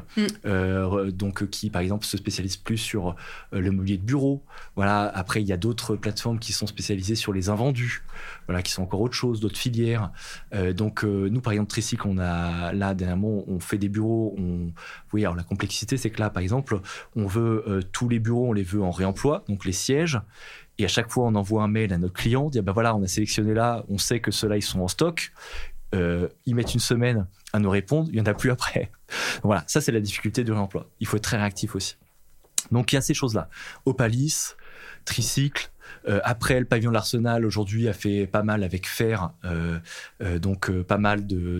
donc qui par exemple se spécialisent plus sur le mobilier de bureau. Voilà. Après, il y a d'autres plateformes qui sont spécialisées sur les invendus. Voilà, qui sont encore autre chose, d'autres filières. Donc nous, par exemple, Tricycle, on a là dernièrement, on fait des bureaux. Oui, alors la complexité, c'est que là, par exemple, on veut tous les bureaux, on les veut en réemploi, donc les sièges. Et à chaque fois, on envoie un mail à notre client, on dit voilà, on a sélectionné là, on sait que ceux-là, ils sont en stock. Ils mettent une semaine à nous répondre, il n'y en a plus après. Voilà, ça, c'est la difficulté du réemploi. Il faut être très réactif aussi. Donc, il y a ces choses-là. Opalis, Tricycle. Après, le pavillon de l'Arsenal, aujourd'hui, a fait pas mal avec Fer, donc pas mal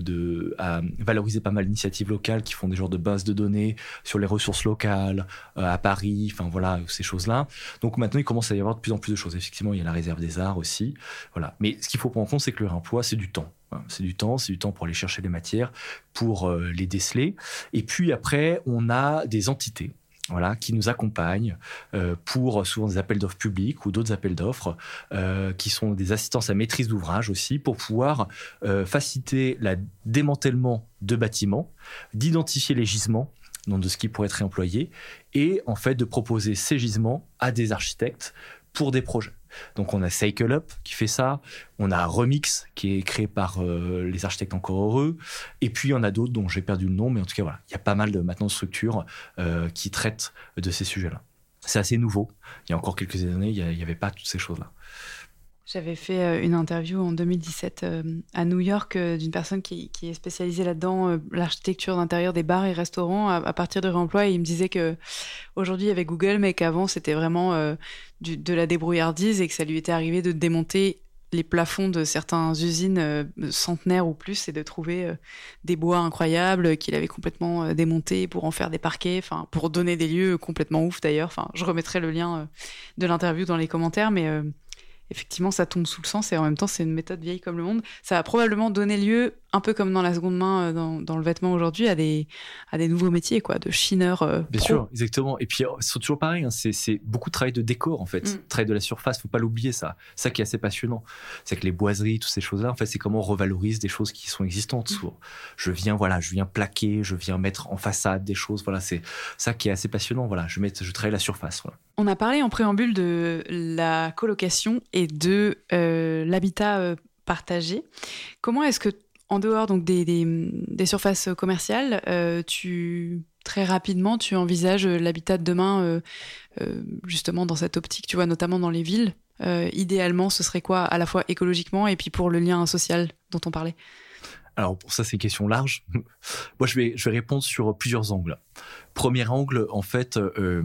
à valoriser pas mal d'initiatives locales qui font des genres de bases de données sur les ressources locales, à Paris, enfin voilà, ces choses-là. Donc maintenant, il commence à y avoir de plus en plus de choses. Effectivement, il y a la réserve des arts aussi. Voilà. Mais ce qu'il faut prendre en compte, c'est que le réemploi, c'est du temps. C'est du temps pour aller chercher les matières, pour les déceler. Et puis après, on a des entités. Voilà, qui nous accompagnent pour souvent des appels d'offres publics ou d'autres appels d'offres qui sont des assistances à maîtrise d'ouvrage aussi pour pouvoir faciliter le démantèlement de bâtiments, d'identifier les gisements donc de ce qui pourrait être réemployé et en fait de proposer ces gisements à des architectes pour des projets. Donc on a Cycle Up qui fait ça, on a Remix qui est créé par les architectes encore heureux, et puis il y en a d'autres dont j'ai perdu le nom, mais en tout cas voilà, il y a pas mal maintenant de structures qui traitent de ces sujets-là. C'est assez nouveau, il y a encore quelques années, il n'y avait pas toutes ces choses-là. J'avais fait une interview en 2017 à New York d'une personne qui est spécialisée là-dedans, l'architecture d'intérieur des bars et restaurants à partir de réemploi. Et il me disait qu'aujourd'hui, il y avait Google, mais qu'avant, c'était vraiment de la débrouillardise et que ça lui était arrivé de démonter les plafonds de certaines usines centenaires ou plus et de trouver des bois incroyables qu'il avait complètement démontés pour en faire des parquets, enfin pour donner des lieux complètement ouf d'ailleurs. Enfin, je remettrai le lien de l'interview dans les commentaires, mais... effectivement, ça tombe sous le sens et en même temps, c'est une méthode vieille comme le monde. Ça a probablement donné lieu, un peu comme dans la seconde main, dans le vêtement aujourd'hui, à des nouveaux métiers, quoi, de chineur Bien sûr, exactement. Et puis, c'est toujours pareil, hein, c'est beaucoup de travail de décor, en fait. Travail de la surface, faut pas l'oublier, ça. Ça qui est assez passionnant. C'est que les boiseries, toutes ces choses-là, en fait, c'est comment on revalorise des choses qui sont existantes. Je viens plaquer, je viens mettre en façade des choses. Voilà, c'est ça qui est assez passionnant. Voilà, je travaille la surface. Voilà. On a parlé en préambule de la colocation et de l'habitat partagé. Comment est-ce que, en dehors donc des surfaces commerciales, très rapidement, tu envisages l'habitat de demain justement dans cette optique, tu vois, notamment dans les villes. Idéalement, ce serait quoi, à la fois écologiquement et puis pour le lien social dont on parlait? Alors, pour ça, c'est une question large. Moi, je vais répondre sur plusieurs angles. Premier angle, en fait,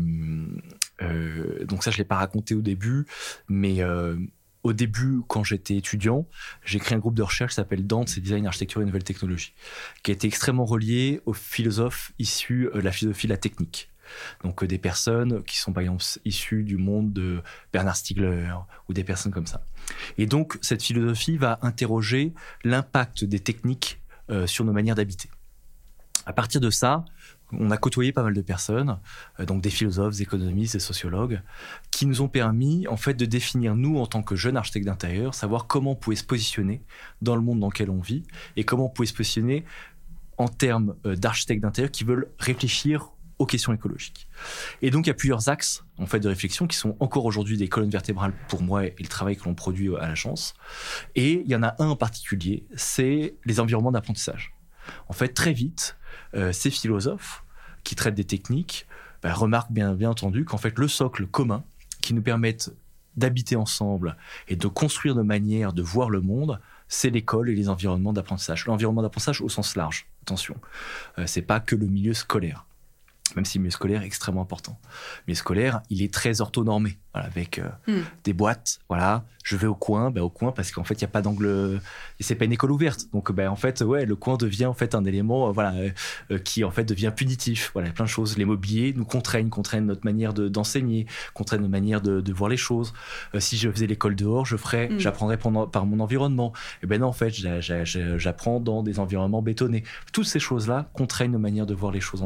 donc ça, je ne l'ai pas raconté au début, mais au début, quand j'étais étudiant, j'ai créé un groupe de recherche qui s'appelle Danse et Design, Architecture et Nouvelles Technologies, qui a été extrêmement relié aux philosophes issus de la philosophie de la technique. Donc des personnes qui sont par exemple issues du monde de Bernard Stiegler ou des personnes comme ça. Et donc cette philosophie va interroger l'impact des techniques sur nos manières d'habiter. À partir de ça, on a côtoyé pas mal de personnes, donc des philosophes, des économistes, des sociologues, qui nous ont permis en fait de définir, nous en tant que jeunes architectes d'intérieur, savoir comment on pouvait se positionner dans le monde dans lequel on vit et comment on pouvait se positionner en termes d'architectes d'intérieur qui veulent réfléchir aux questions écologiques. Et donc, il y a plusieurs axes en fait, de réflexion qui sont encore aujourd'hui des colonnes vertébrales pour moi et le travail que l'on produit à l'agence. Et il y en a un en particulier, c'est les environnements d'apprentissage. En fait, très vite, ces philosophes qui traitent des techniques remarquent bien entendu qu'en fait, le socle commun qui nous permettent d'habiter ensemble et de construire nos manières de voir le monde, c'est l'école et les environnements d'apprentissage. L'environnement d'apprentissage au sens large, attention. C'est pas que le milieu scolaire, même si le milieu scolaire est extrêmement important. Le milieu scolaire, il est très orthonormé, voilà, avec des boîtes, voilà. Je vais au coin parce qu'en fait, il n'y a pas d'angle, et c'est pas une école ouverte. Donc, en fait, le coin devient en fait un élément, qui en fait devient punitif. Voilà, il y a plein de choses. Les mobiliers nous contraignent notre manière d'enseigner, contraignent notre manière de voir les choses. Si je faisais l'école dehors, j'apprendrais par mon environnement. Et non, en fait, j'apprends dans des environnements bétonnés. Toutes ces choses-là contraignent nos manières de voir les choses,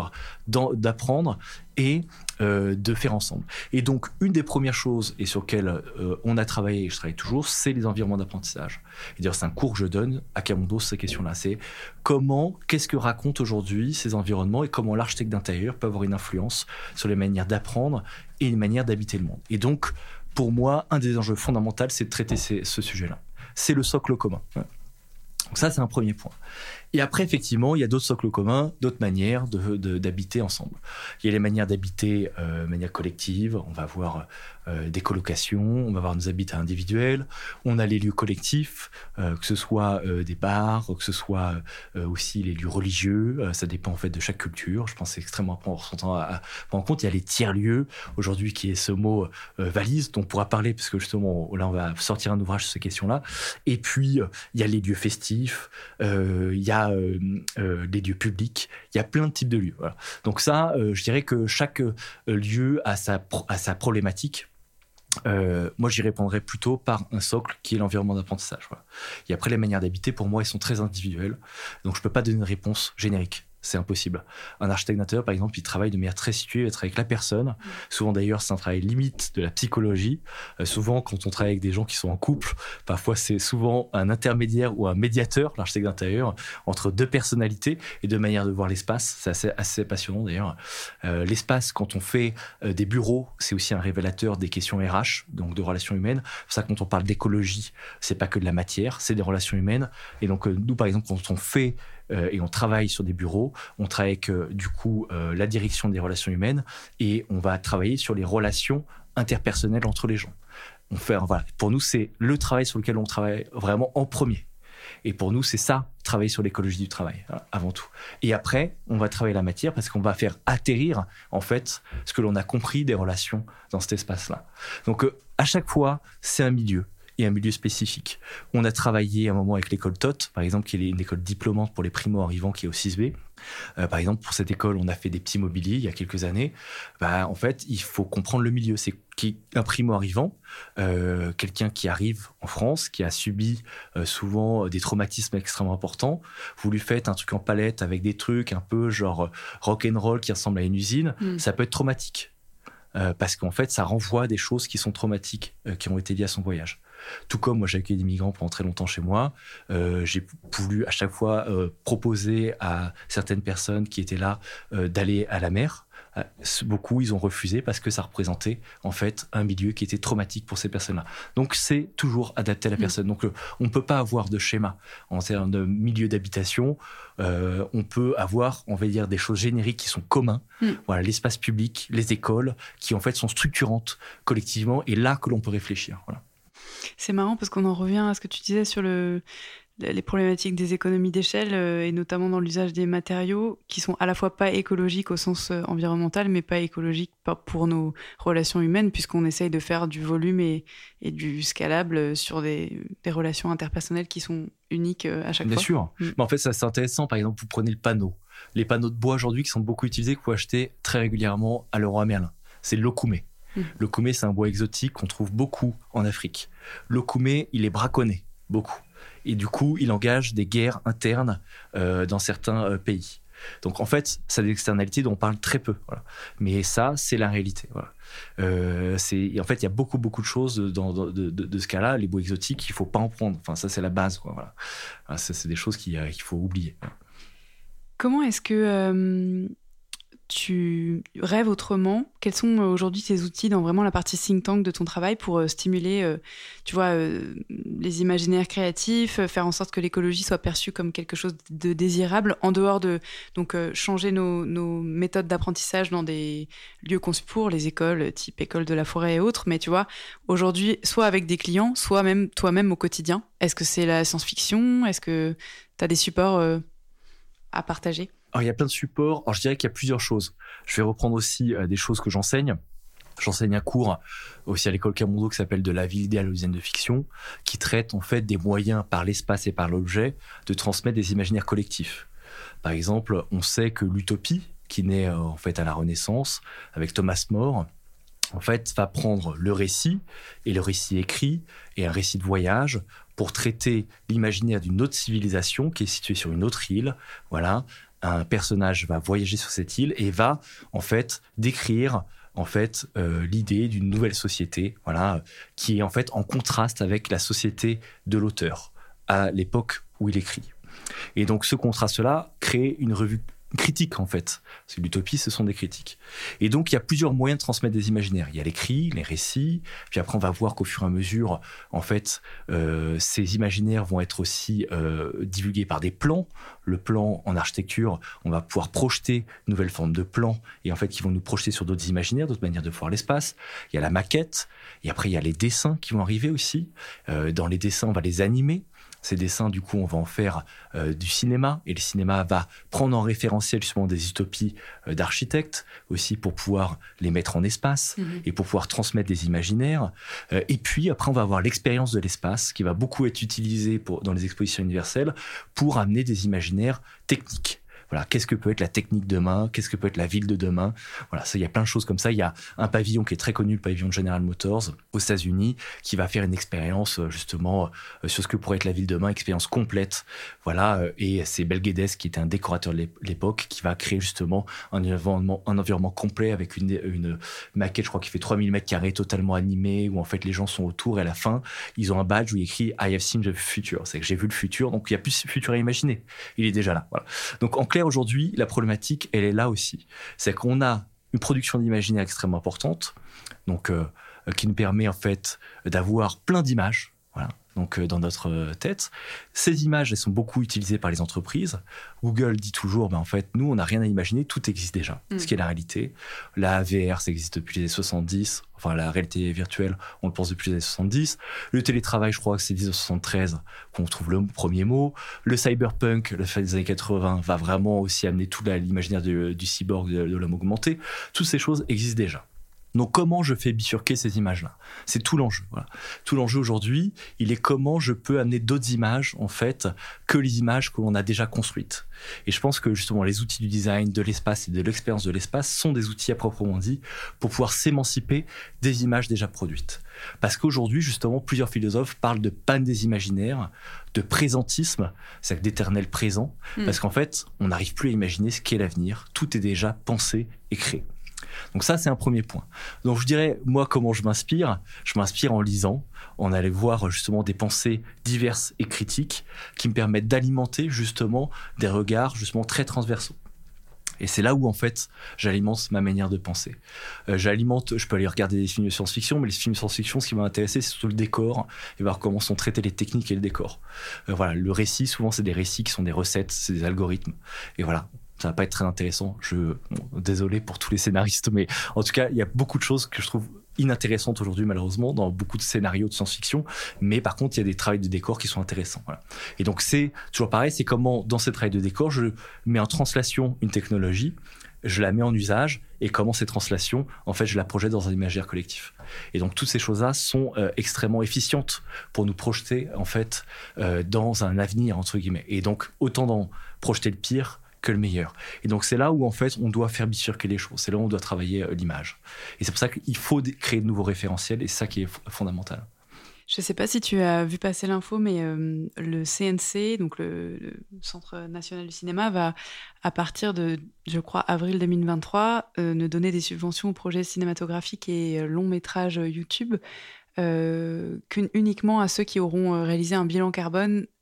d'apprendre et de faire ensemble. Et donc, une des premières choses et sur lesquelles on a travaillé, et je travaille toujours, c'est les environnements d'apprentissage. Et d'ailleurs, c'est un cours que je donne à Camondo, ces questions-là. C'est qu'est-ce que racontent aujourd'hui ces environnements et comment l'architecte d'intérieur peut avoir une influence sur les manières d'apprendre et les manières d'habiter le monde. Et donc, pour moi, un des enjeux fondamentaux, c'est de traiter ce sujet-là. C'est le socle commun. Donc ça, c'est un premier point. Et après, effectivement, il y a d'autres socles communs, d'autres manières d'habiter ensemble. Il y a les manières d'habiter de manière collective. On va avoir des colocations, on va avoir nos habitats individuels. On a les lieux collectifs, que ce soit des bars, que ce soit aussi les lieux religieux. Ça dépend en fait de chaque culture. Je pense que c'est extrêmement important à prendre en compte. Il y a les tiers-lieux, aujourd'hui, qui est ce mot valise, dont on pourra parler, parce que justement, là, on va sortir un ouvrage sur ces questions-là. Et puis, il y a les lieux festifs, il y a les lieux publics, il y a plein de types de lieux. Voilà. Donc ça, je dirais que chaque lieu a sa problématique. Moi, j'y répondrais plutôt par un socle qui est l'environnement d'apprentissage. Voilà. Et après, les manières d'habiter, pour moi, elles sont très individuelles. Donc, je ne peux pas donner une réponse générique. C'est impossible. Un architecte d'intérieur, par exemple, il travaille de manière très située, il travaille avec la personne. Souvent, d'ailleurs, c'est un travail limite de la psychologie. Souvent, quand on travaille avec des gens qui sont en couple, parfois, c'est souvent un intermédiaire ou un médiateur, l'architecte d'intérieur, entre deux personnalités et deux manières de voir l'espace. C'est assez passionnant, d'ailleurs. L'espace, quand on fait des bureaux, c'est aussi un révélateur des questions RH, donc de relations humaines. C'est pour ça, quand on parle d'écologie, c'est pas que de la matière, c'est des relations humaines. Et donc, nous, par exemple, quand on fait et on travaille sur des bureaux, on travaille avec la direction des relations humaines et on va travailler sur les relations interpersonnelles entre les gens. Pour nous, c'est le travail sur lequel on travaille vraiment en premier. Et pour nous, c'est ça, travailler sur l'écologie du travail, avant tout. Et après, on va travailler la matière parce qu'on va faire atterrir, en fait, ce que l'on a compris des relations dans cet espace-là. Donc, à chaque fois, c'est un milieu. Et un milieu spécifique. On a travaillé un moment avec l'école TOT, par exemple, qui est une école diplômante pour les primo-arrivants qui est au 6B. Par exemple, pour cette école, on a fait des petits mobiliers il y a quelques années. En fait, il faut comprendre le milieu. C'est un primo-arrivant, quelqu'un qui arrive en France, qui a subi souvent des traumatismes extrêmement importants. Vous lui faites un truc en palette avec des trucs un peu genre rock'n'roll qui ressemble à une usine. Ça peut être traumatique. Parce qu'en fait, ça renvoie à des choses qui sont traumatiques, qui ont été liées à son voyage. Tout comme moi, j'ai accueilli des migrants pendant très longtemps chez moi. J'ai voulu à chaque fois proposer à certaines personnes qui étaient là d'aller à la mer. Beaucoup, ils ont refusé parce que ça représentait en fait un milieu qui était traumatique pour ces personnes-là. Donc, c'est toujours adapté à la personne. Donc, on ne peut pas avoir de schéma en termes de milieu d'habitation. On peut avoir, on va dire, des choses génériques qui sont communs. Voilà, l'espace public, les écoles, qui en fait sont structurantes collectivement, et là que l'on peut réfléchir. Voilà. C'est marrant parce qu'on en revient à ce que tu disais sur les problématiques des économies d'échelle et notamment dans l'usage des matériaux qui sont à la fois pas écologiques au sens environnemental, mais pas écologiques pour nos relations humaines, puisqu'on essaye de faire du volume et du scalable sur des relations interpersonnelles qui sont uniques à chaque fois. Bien sûr. Mais en fait, ça, c'est intéressant. Par exemple, vous prenez le panneau. Les panneaux de bois aujourd'hui qui sont beaucoup utilisés, que vous achetez très régulièrement à Leroy Merlin. C'est l'okoumé. L'okoumé, c'est un bois exotique qu'on trouve beaucoup en Afrique. L'okoumé, il est braconné, beaucoup. Et du coup, il engage des guerres internes dans certains pays. Donc, en fait, ça a des externalités dont on parle très peu. Voilà. Mais ça, c'est la réalité. Voilà. En fait, il y a beaucoup de choses de ce cas-là. Les bois exotiques, il ne faut pas en prendre. Enfin, ça, c'est la base. Quoi. Voilà. Ça, c'est des choses qu'il faut oublier. Comment est-ce que tu rêves autrement? Quels sont aujourd'hui tes outils dans vraiment la partie think tank de ton travail pour stimuler, les imaginaires créatifs, faire en sorte que l'écologie soit perçue comme quelque chose de désirable, en dehors de changer nos méthodes d'apprentissage dans des lieux conçus pour les écoles, type école de la forêt et autres, mais tu vois, aujourd'hui, soit avec des clients, soit même toi-même au quotidien. Est-ce que c'est la science-fiction? Est-ce que tu as des supports à partager? Alors, il y a plein de supports. Alors, je dirais qu'il y a plusieurs choses. Je vais reprendre aussi des choses que j'enseigne. J'enseigne un cours aussi à l'école Camondo qui s'appelle « De la ville idéale aux design de fiction » qui traite en fait des moyens par l'espace et par l'objet de transmettre des imaginaires collectifs. Par exemple, on sait que l'utopie, qui naît en fait à la Renaissance avec Thomas More, en fait, va prendre le récit et le récit écrit et un récit de voyage pour traiter l'imaginaire d'une autre civilisation qui est située sur une autre île. Voilà. Un personnage va voyager sur cette île et va en fait décrire l'idée d'une nouvelle société, voilà, qui est en fait en contraste avec la société de l'auteur à l'époque où il écrit. Et donc ce contraste-là crée une revue critique en fait. Parce que l'utopie, ce sont des critiques. Et donc il y a plusieurs moyens de transmettre des imaginaires. Il y a l'écrit, les récits, puis après on va voir qu'au fur et à mesure, en fait, ces imaginaires vont être aussi divulgués par des plans. Le plan en architecture, on va pouvoir projeter une nouvelle forme de plans et en fait qui vont nous projeter sur d'autres imaginaires, d'autres manières de voir l'espace. Il y a la maquette et après il y a les dessins qui vont arriver aussi. Dans les dessins, on va les animer. Ces dessins, du coup, on va en faire du cinéma. Et le cinéma va prendre en référentiel justement des utopies d'architectes aussi pour pouvoir les mettre en espace et pour pouvoir transmettre des imaginaires. Et puis, après, on va avoir l'expérience de l'espace qui va beaucoup être utilisée dans les expositions universelles pour amener des imaginaires techniques. Voilà, qu'est-ce que peut être la technique demain? Qu'est-ce que peut être la ville de demain? Voilà, ça, il y a plein de choses comme ça. Il y a un pavillon qui est très connu, le pavillon de General Motors aux États-Unis, qui va faire une expérience justement sur ce que pourrait être la ville de demain, expérience complète. Voilà, et c'est Bel Geddes qui était un décorateur de l'époque, qui va créer justement un environnement complet avec une maquette, je crois, qui fait 3000 mètres carrés, totalement animée, où en fait les gens sont autour et à la fin, ils ont un badge où il écrit I have seen the future. C'est que j'ai vu le futur, donc il n'y a plus de futur à imaginer. Il est déjà là. Voilà. Donc en clair, aujourd'hui, la problématique, elle est là aussi. C'est qu'on a une production d'imaginaire extrêmement importante, donc qui nous permet en fait d'avoir plein d'images, voilà, donc dans notre tête. Ces images, elles sont beaucoup utilisées par les entreprises. Google dit toujours, en fait, nous, on n'a rien à imaginer, tout existe déjà, ce qui est la réalité. La VR, ça existe depuis les années 70. Enfin, la réalité virtuelle, on le pense depuis les années 70. Le télétravail, je crois que c'est 1973 qu'on trouve le premier mot. Le cyberpunk, le fait des années 80, va vraiment aussi amener tout l'imaginaire du cyborg, de l'homme augmenté. Toutes ces choses existent déjà. Donc, comment je fais bifurquer ces images-là? C'est tout l'enjeu. Voilà. Tout l'enjeu aujourd'hui, il est comment je peux amener d'autres images, en fait, que les images que l'on a déjà construites. Et je pense que, justement, les outils du design, de l'espace et de l'expérience de l'espace sont des outils à proprement dit pour pouvoir s'émanciper des images déjà produites. Parce qu'aujourd'hui, justement, plusieurs philosophes parlent de panne des imaginaires, de présentisme, c'est-à-dire d'éternel présent, parce qu'en fait, on n'arrive plus à imaginer ce qu'est l'avenir. Tout est déjà pensé et créé. Donc ça, c'est un premier point. Donc je dirais, moi, comment je m'inspire en lisant, en allant voir justement des pensées diverses et critiques qui me permettent d'alimenter justement des regards justement très transversaux. Et c'est là où, en fait, j'alimente ma manière de penser. Je peux aller regarder des films de science-fiction, mais les films de science-fiction, ce qui m'a intéressé, c'est surtout le décor, et voir comment sont traités les techniques et le décor. Voilà, le récit, souvent, c'est des récits qui sont des recettes, c'est des algorithmes. Et voilà. Ça va pas être très intéressant. Désolé pour tous les scénaristes, mais en tout cas, il y a beaucoup de choses que je trouve inintéressantes aujourd'hui, malheureusement, dans beaucoup de scénarios de science-fiction. Mais par contre, il y a des travaux de décor qui sont intéressants. Voilà. Et donc, c'est toujours pareil, c'est comment, dans ces travaux de décor, je mets en translation une technologie, je la mets en usage, et comment ces translations, en fait, je la projette dans un imaginaire collectif. Et donc, toutes ces choses-là sont extrêmement efficientes pour nous projeter, en fait, dans un avenir, entre guillemets. Et donc, autant dans projeter le pire que le meilleur. Et donc, c'est là où, en fait, on doit faire bifurquer les choses. C'est là où on doit travailler l'image. Et c'est pour ça qu'il faut créer de nouveaux référentiels, et c'est ça qui est fondamental. Je ne sais pas si tu as vu passer l'info, mais le CNC, donc le Centre national du cinéma, va, à partir de, je crois, avril 2023, ne donner des subventions aux projets cinématographiques et longs métrages YouTube uniquement à ceux qui auront réalisé un bilan carbone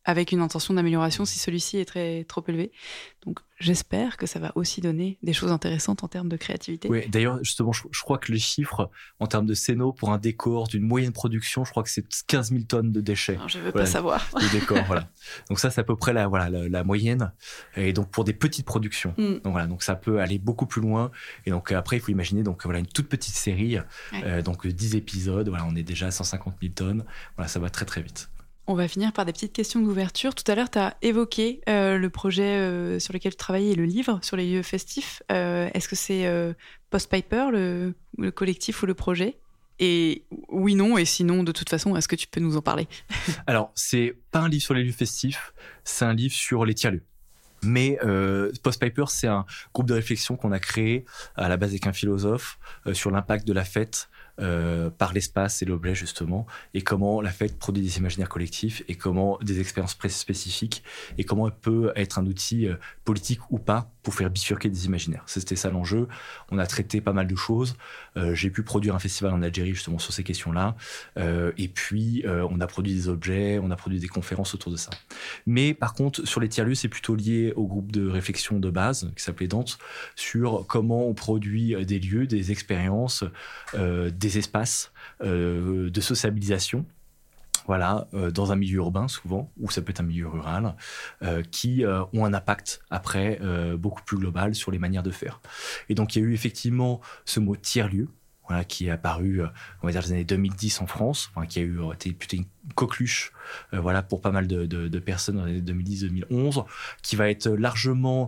avec une intention d'amélioration si celui-ci est trop élevé. Donc j'espère que ça va aussi donner des choses intéressantes en termes de créativité. Oui, d'ailleurs, justement, je crois que les chiffres en termes de céno pour un décor d'une moyenne production, je crois que c'est 15 000 tonnes de déchets. Non, je ne veux pas savoir. Le décor, voilà. Donc ça, c'est à peu près la moyenne. Et donc pour des petites productions. Donc ça peut aller beaucoup plus loin. Et donc après, il faut imaginer une toute petite série, donc 10 épisodes. Voilà, on est déjà à 150 000 tonnes. Voilà, ça va très très vite. On va finir par des petites questions d'ouverture. Tout à l'heure, tu as évoqué le projet sur lequel tu travaillais et le livre sur les lieux festifs. Est-ce que c'est Postpiper, le collectif ou le projet ? Et oui, non, et sinon, de toute façon, est-ce que tu peux nous en parler ? Alors, c'est pas un livre sur les lieux festifs, c'est un livre sur les tiers-lieux. Mais Postpiper, c'est un groupe de réflexion qu'on a créé à la base avec un philosophe sur l'impact de la fête par l'espace et l'objet justement, et comment la fête produit des imaginaires collectifs et comment des expériences spécifiques et comment elle peut être un outil politique ou pas pour faire bifurquer des imaginaires. C'était ça l'enjeu. On a traité pas mal de choses. J'ai pu produire un festival en Algérie justement sur ces questions-là. Et puis on a produit des objets, on a produit des conférences autour de ça. Mais par contre, sur les tiers-lieux, c'est plutôt lié au groupe de réflexion de base qui s'appelait Dante, sur comment on produit des lieux, des expériences, des espaces de sociabilisation. Voilà, dans un milieu urbain souvent, ou ça peut être un milieu rural, qui ont un impact après beaucoup plus global sur les manières de faire. Et donc il y a eu effectivement ce mot tiers-lieu, voilà, qui est apparu, on va dire, les années 2010 en France, qui a été plutôt une coqueluche voilà, pour pas mal de personnes dans les années 2010-2011, qui va être largement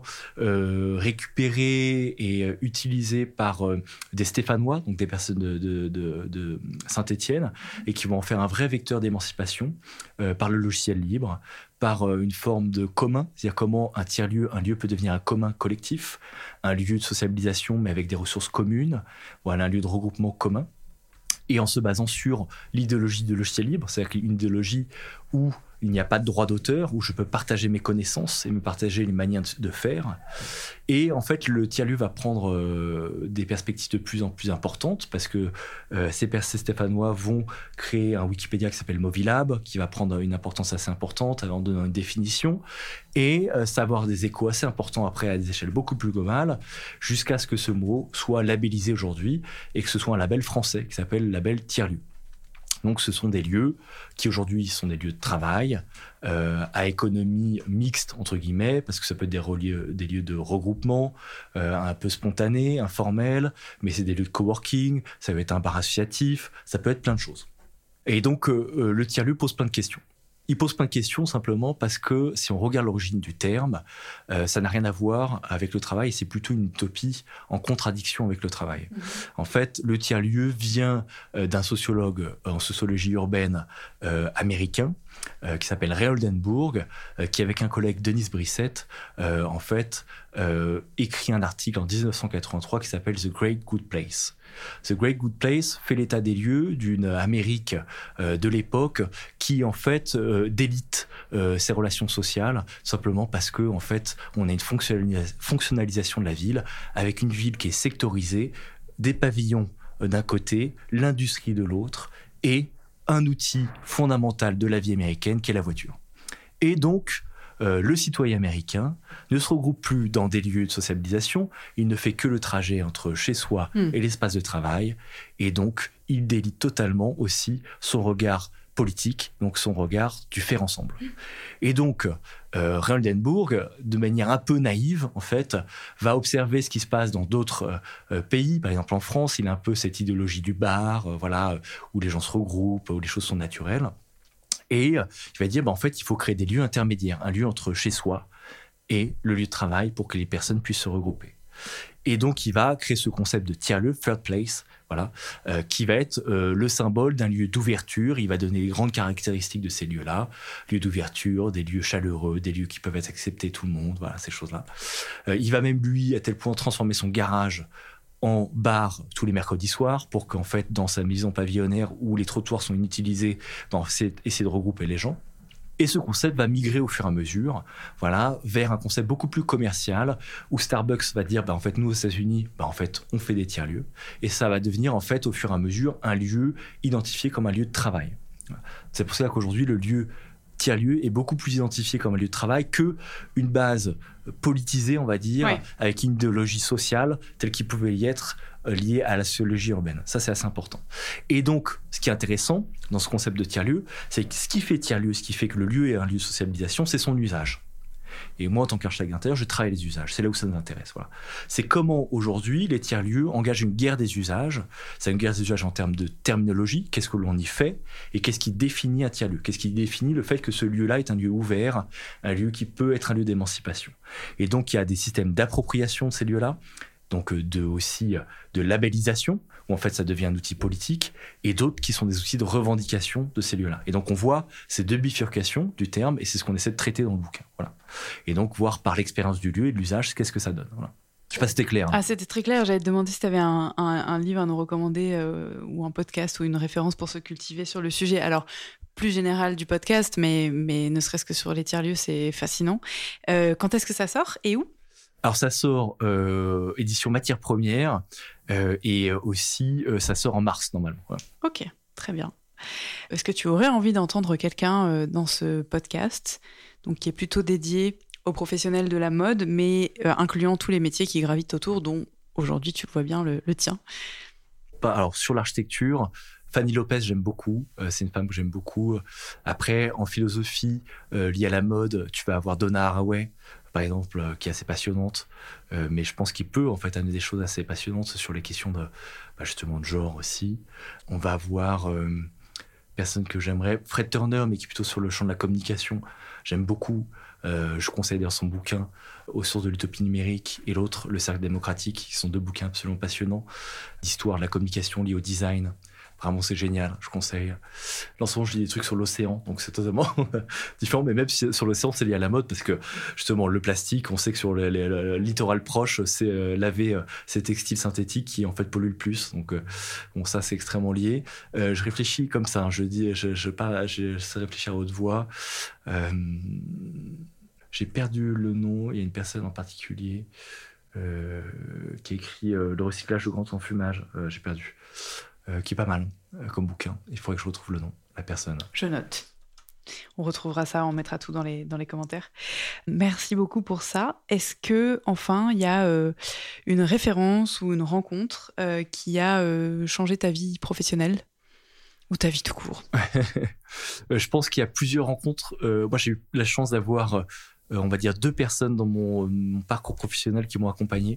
récupéré et utilisé par des Stéphanois, donc des personnes de Saint-Étienne, et qui vont en faire un vrai vecteur d'émancipation par le logiciel libre, par une forme de commun, c'est-à-dire comment un lieu peut devenir un commun collectif, un lieu de sociabilisation mais avec des ressources communes, voilà, un lieu de regroupement commun, et en se basant sur l'idéologie de logiciel libre, c'est-à-dire une idéologie où il n'y a pas de droit d'auteur, où je peux partager mes connaissances et me partager les manières de faire. Et en fait, le tiers-lieu va prendre des perspectives de plus en plus importantes parce que ces Stéphanois vont créer un Wikipédia qui s'appelle Movilab, qui va prendre une importance assez importante en donnant une définition et savoir des échos assez importants après à des échelles beaucoup plus globales, jusqu'à ce que ce mot soit labellisé aujourd'hui et que ce soit un label français qui s'appelle label tiers-lieu. Donc ce sont des lieux qui aujourd'hui sont des lieux de travail à économie mixte entre guillemets, parce que ça peut être des lieux de regroupement un peu spontanés, informels, mais c'est des lieux de coworking, ça peut être un bar associatif, ça peut être plein de choses. Et donc le tiers-lieu pose plein de questions. Il pose plein de questions simplement parce que si on regarde l'origine du terme, ça n'a rien à voir avec le travail, c'est plutôt une utopie en contradiction avec le travail. En fait, le tiers-lieu vient d'un sociologue en sociologie urbaine américain qui s'appelle Ray Oldenburg, qui avec un collègue Denis Brissett, en fait, écrit un article en 1983 qui s'appelle The Great Good Place. The Great Good Place fait l'état des lieux d'une Amérique de l'époque qui en fait délite ses relations sociales simplement parce que en fait on a une fonctionnalisation de la ville avec une ville qui est sectorisée, des pavillons d'un côté, l'industrie de l'autre et un outil fondamental de la vie américaine qui est la voiture. Et donc le citoyen américain ne se regroupe plus dans des lieux de sociabilisation, il ne fait que le trajet entre chez soi et l'espace de travail, et donc il délite totalement aussi son regard politique, donc son regard du faire ensemble. Et donc Ray Oldenburg, de manière un peu naïve en fait, va observer ce qui se passe dans d'autres pays. Par exemple en France, il a un peu cette idéologie du bar, voilà, où les gens se regroupent, où les choses sont naturelles. Et il va dire, en fait, il faut créer des lieux intermédiaires, un lieu entre chez soi et le lieu de travail pour que les personnes puissent se regrouper. Et donc, il va créer ce concept de tiers-lieu, third place, voilà, qui va être le symbole d'un lieu d'ouverture. Il va donner les grandes caractéristiques de ces lieux-là, lieux d'ouverture, des lieux chaleureux, des lieux qui peuvent être acceptés tout le monde, voilà, ces choses-là. Il va même, lui, à tel point transformer son garage en bar tous les mercredis soirs pour qu'en fait, dans sa maison pavillonnaire où les trottoirs sont inutilisés, c'est essayer de regrouper les gens. Et ce concept va migrer au fur et à mesure, voilà, vers un concept beaucoup plus commercial où Starbucks va dire, en fait, nous aux États-Unis, en fait, on fait des tiers-lieux. Et ça va devenir, en fait, au fur et à mesure, un lieu identifié comme un lieu de travail. C'est pour ça qu'aujourd'hui, le lieu tiers-lieu est beaucoup plus identifié comme un lieu de travail que une base politisée, on va dire, avec une idéologie sociale telle qu'il pouvait y être liée à la sociologie urbaine. Ça, c'est assez important. Et donc, ce qui est intéressant dans ce concept de tiers-lieu, c'est que ce qui fait tiers-lieu, ce qui fait que le lieu est un lieu de sociabilisation, c'est son usage. Et moi, en tant qu'architecte d'intérieur, je travaille les usages. C'est là où ça nous intéresse. Voilà. C'est comment, aujourd'hui, les tiers-lieux engagent une guerre des usages. C'est une guerre des usages en termes de terminologie. Qu'est-ce que l'on y fait? Et qu'est-ce qui définit un tiers-lieu? Qu'est-ce qui définit le fait que ce lieu-là est un lieu ouvert, un lieu qui peut être un lieu d'émancipation? Et donc, il y a des systèmes d'appropriation de ces lieux-là, donc aussi de labellisation, où en fait ça devient un outil politique, et d'autres qui sont des outils de revendication de ces lieux-là. Et donc on voit ces deux bifurcations du terme, et c'est ce qu'on essaie de traiter dans le bouquin. Voilà. Et donc voir par l'expérience du lieu et de l'usage, qu'est-ce que ça donne. Voilà. Je sais pas si c'était clair. Ah, c'était très clair. J'allais te demander si tu avais un livre à nous recommander, ou un podcast, ou une référence pour se cultiver sur le sujet. Alors, plus général du podcast, mais ne serait-ce que sur les tiers-lieux, c'est fascinant. Quand est-ce que ça sort et où ? Alors ça sort édition matière première et aussi ça sort en mars normalement. Voilà. Ok, très bien. Est-ce que tu aurais envie d'entendre quelqu'un dans ce podcast, donc qui est plutôt dédié aux professionnels de la mode, mais incluant tous les métiers qui gravitent autour, dont aujourd'hui tu le vois bien le tien? Alors sur l'architecture, Fanny Lopez, j'aime beaucoup. C'est une femme que j'aime beaucoup. Après, en philosophie liée à la mode, tu vas avoir Donna Haraway, par exemple, qui est assez passionnante, mais je pense qu'il peut en fait amener des choses assez passionnantes sur les questions de justement de genre aussi. On va avoir personne que j'aimerais, Fred Turner, mais qui est plutôt sur le champ de la communication. J'aime beaucoup. Je conseille d'ailleurs son bouquin Aux sources de l'utopie numérique et l'autre Le cercle démocratique, qui sont deux bouquins absolument passionnants d'histoire de la communication liée au design. Vraiment, c'est génial, je conseille. Là, en ce moment, je lis des trucs sur l'océan, donc c'est totalement différent, mais même si sur l'océan, c'est lié à la mode, parce que justement, le plastique, on sait que sur le littoral proche, c'est laver ces textiles synthétiques qui, en fait, polluent le plus. Donc, bon, ça, c'est extrêmement lié. Je réfléchis comme ça, hein, je sais réfléchir à haute voix. J'ai perdu le nom, il y a une personne en particulier qui a écrit Le recyclage de grand enfumage, j'ai perdu. Qui est pas mal comme bouquin. Il faudrait que je retrouve le nom, la personne. Je note. On retrouvera ça, on mettra tout dans les commentaires. Merci beaucoup pour ça. Est-ce que, enfin, il y a une référence ou une rencontre qui a changé ta vie professionnelle ou ta vie tout court? Je pense qu'il y a plusieurs rencontres. Moi, j'ai eu la chance d'avoir, on va dire, 2 personnes dans mon parcours professionnel qui m'ont accompagné.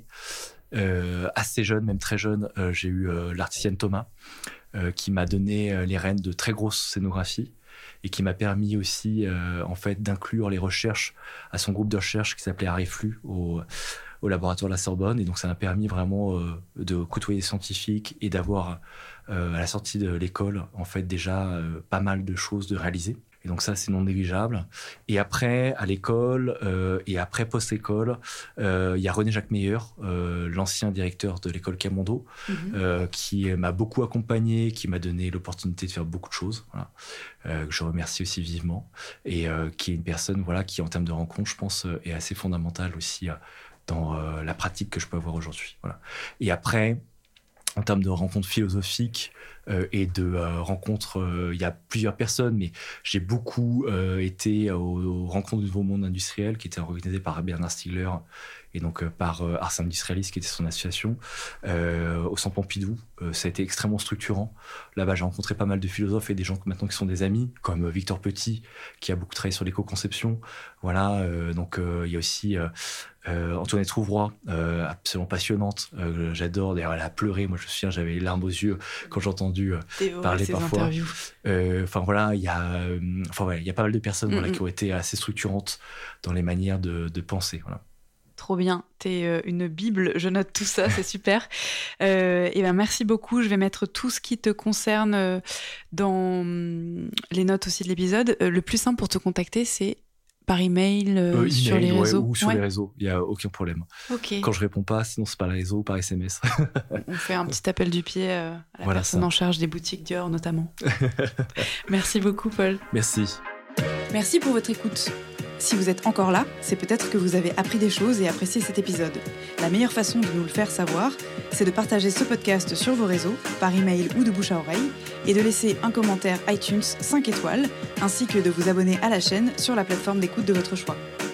Assez jeune, même très jeune, j'ai eu l'artisane Thomas qui m'a donné les rênes de très grosses scénographies et qui m'a permis aussi en fait d'inclure les recherches à son groupe de recherche qui s'appelait Ariflu au laboratoire de la Sorbonne, et donc ça m'a permis vraiment de côtoyer des scientifiques et d'avoir à la sortie de l'école en fait déjà pas mal de choses de réaliser. Et donc ça, c'est non négligeable. Et après, à l'école et après post-école, il y a René-Jacques Meyer, l'ancien directeur de l'école Camondo, qui m'a beaucoup accompagné, qui m'a donné l'opportunité de faire beaucoup de choses. Voilà. Que je remercie aussi vivement. Et qui est une personne qui, en termes de rencontres, je pense, est assez fondamentale aussi dans la pratique que je peux avoir aujourd'hui. Voilà. Et après, en termes de rencontres philosophiques et de rencontres, il y a plusieurs personnes, mais j'ai beaucoup été aux rencontres du Nouveau Monde industriel qui étaient organisées par Bernard Stiegler et donc par Ars Industrialis qui était son association, au Centre Pompidou. Ça a été extrêmement structurant. Là-bas, j'ai rencontré pas mal de philosophes et des gens maintenant qui sont des amis, comme Victor Petit, qui a beaucoup travaillé sur l'éco-conception. Voilà, donc il y a aussi Antoinette Rouvroy, absolument passionnante, j'adore. D'ailleurs, elle a pleuré. Moi, je me souviens, j'avais les larmes aux yeux quand j'ai entendu parler parfois. Enfin voilà, il y a pas mal de personnes qui ont été assez structurantes dans les manières de penser. Voilà. Trop bien, t'es une bible, je note tout ça, c'est super. Et ben merci beaucoup, je vais mettre tout ce qui te concerne dans les notes aussi de l'épisode. Le plus simple pour te contacter, c'est par email, sur les réseaux. Ou sur les réseaux, il n'y a aucun problème. Okay. Quand je réponds pas, sinon c'est par les réseaux ou par SMS. On fait un petit appel du pied à la personne en charge des boutiques Dior notamment. Merci beaucoup Paul. Merci. Merci pour votre écoute. Si vous êtes encore là, c'est peut-être que vous avez appris des choses et apprécié cet épisode. La meilleure façon de nous le faire savoir, c'est de partager ce podcast sur vos réseaux, par email ou de bouche à oreille, et de laisser un commentaire iTunes 5 étoiles, ainsi que de vous abonner à la chaîne sur la plateforme d'écoute de votre choix.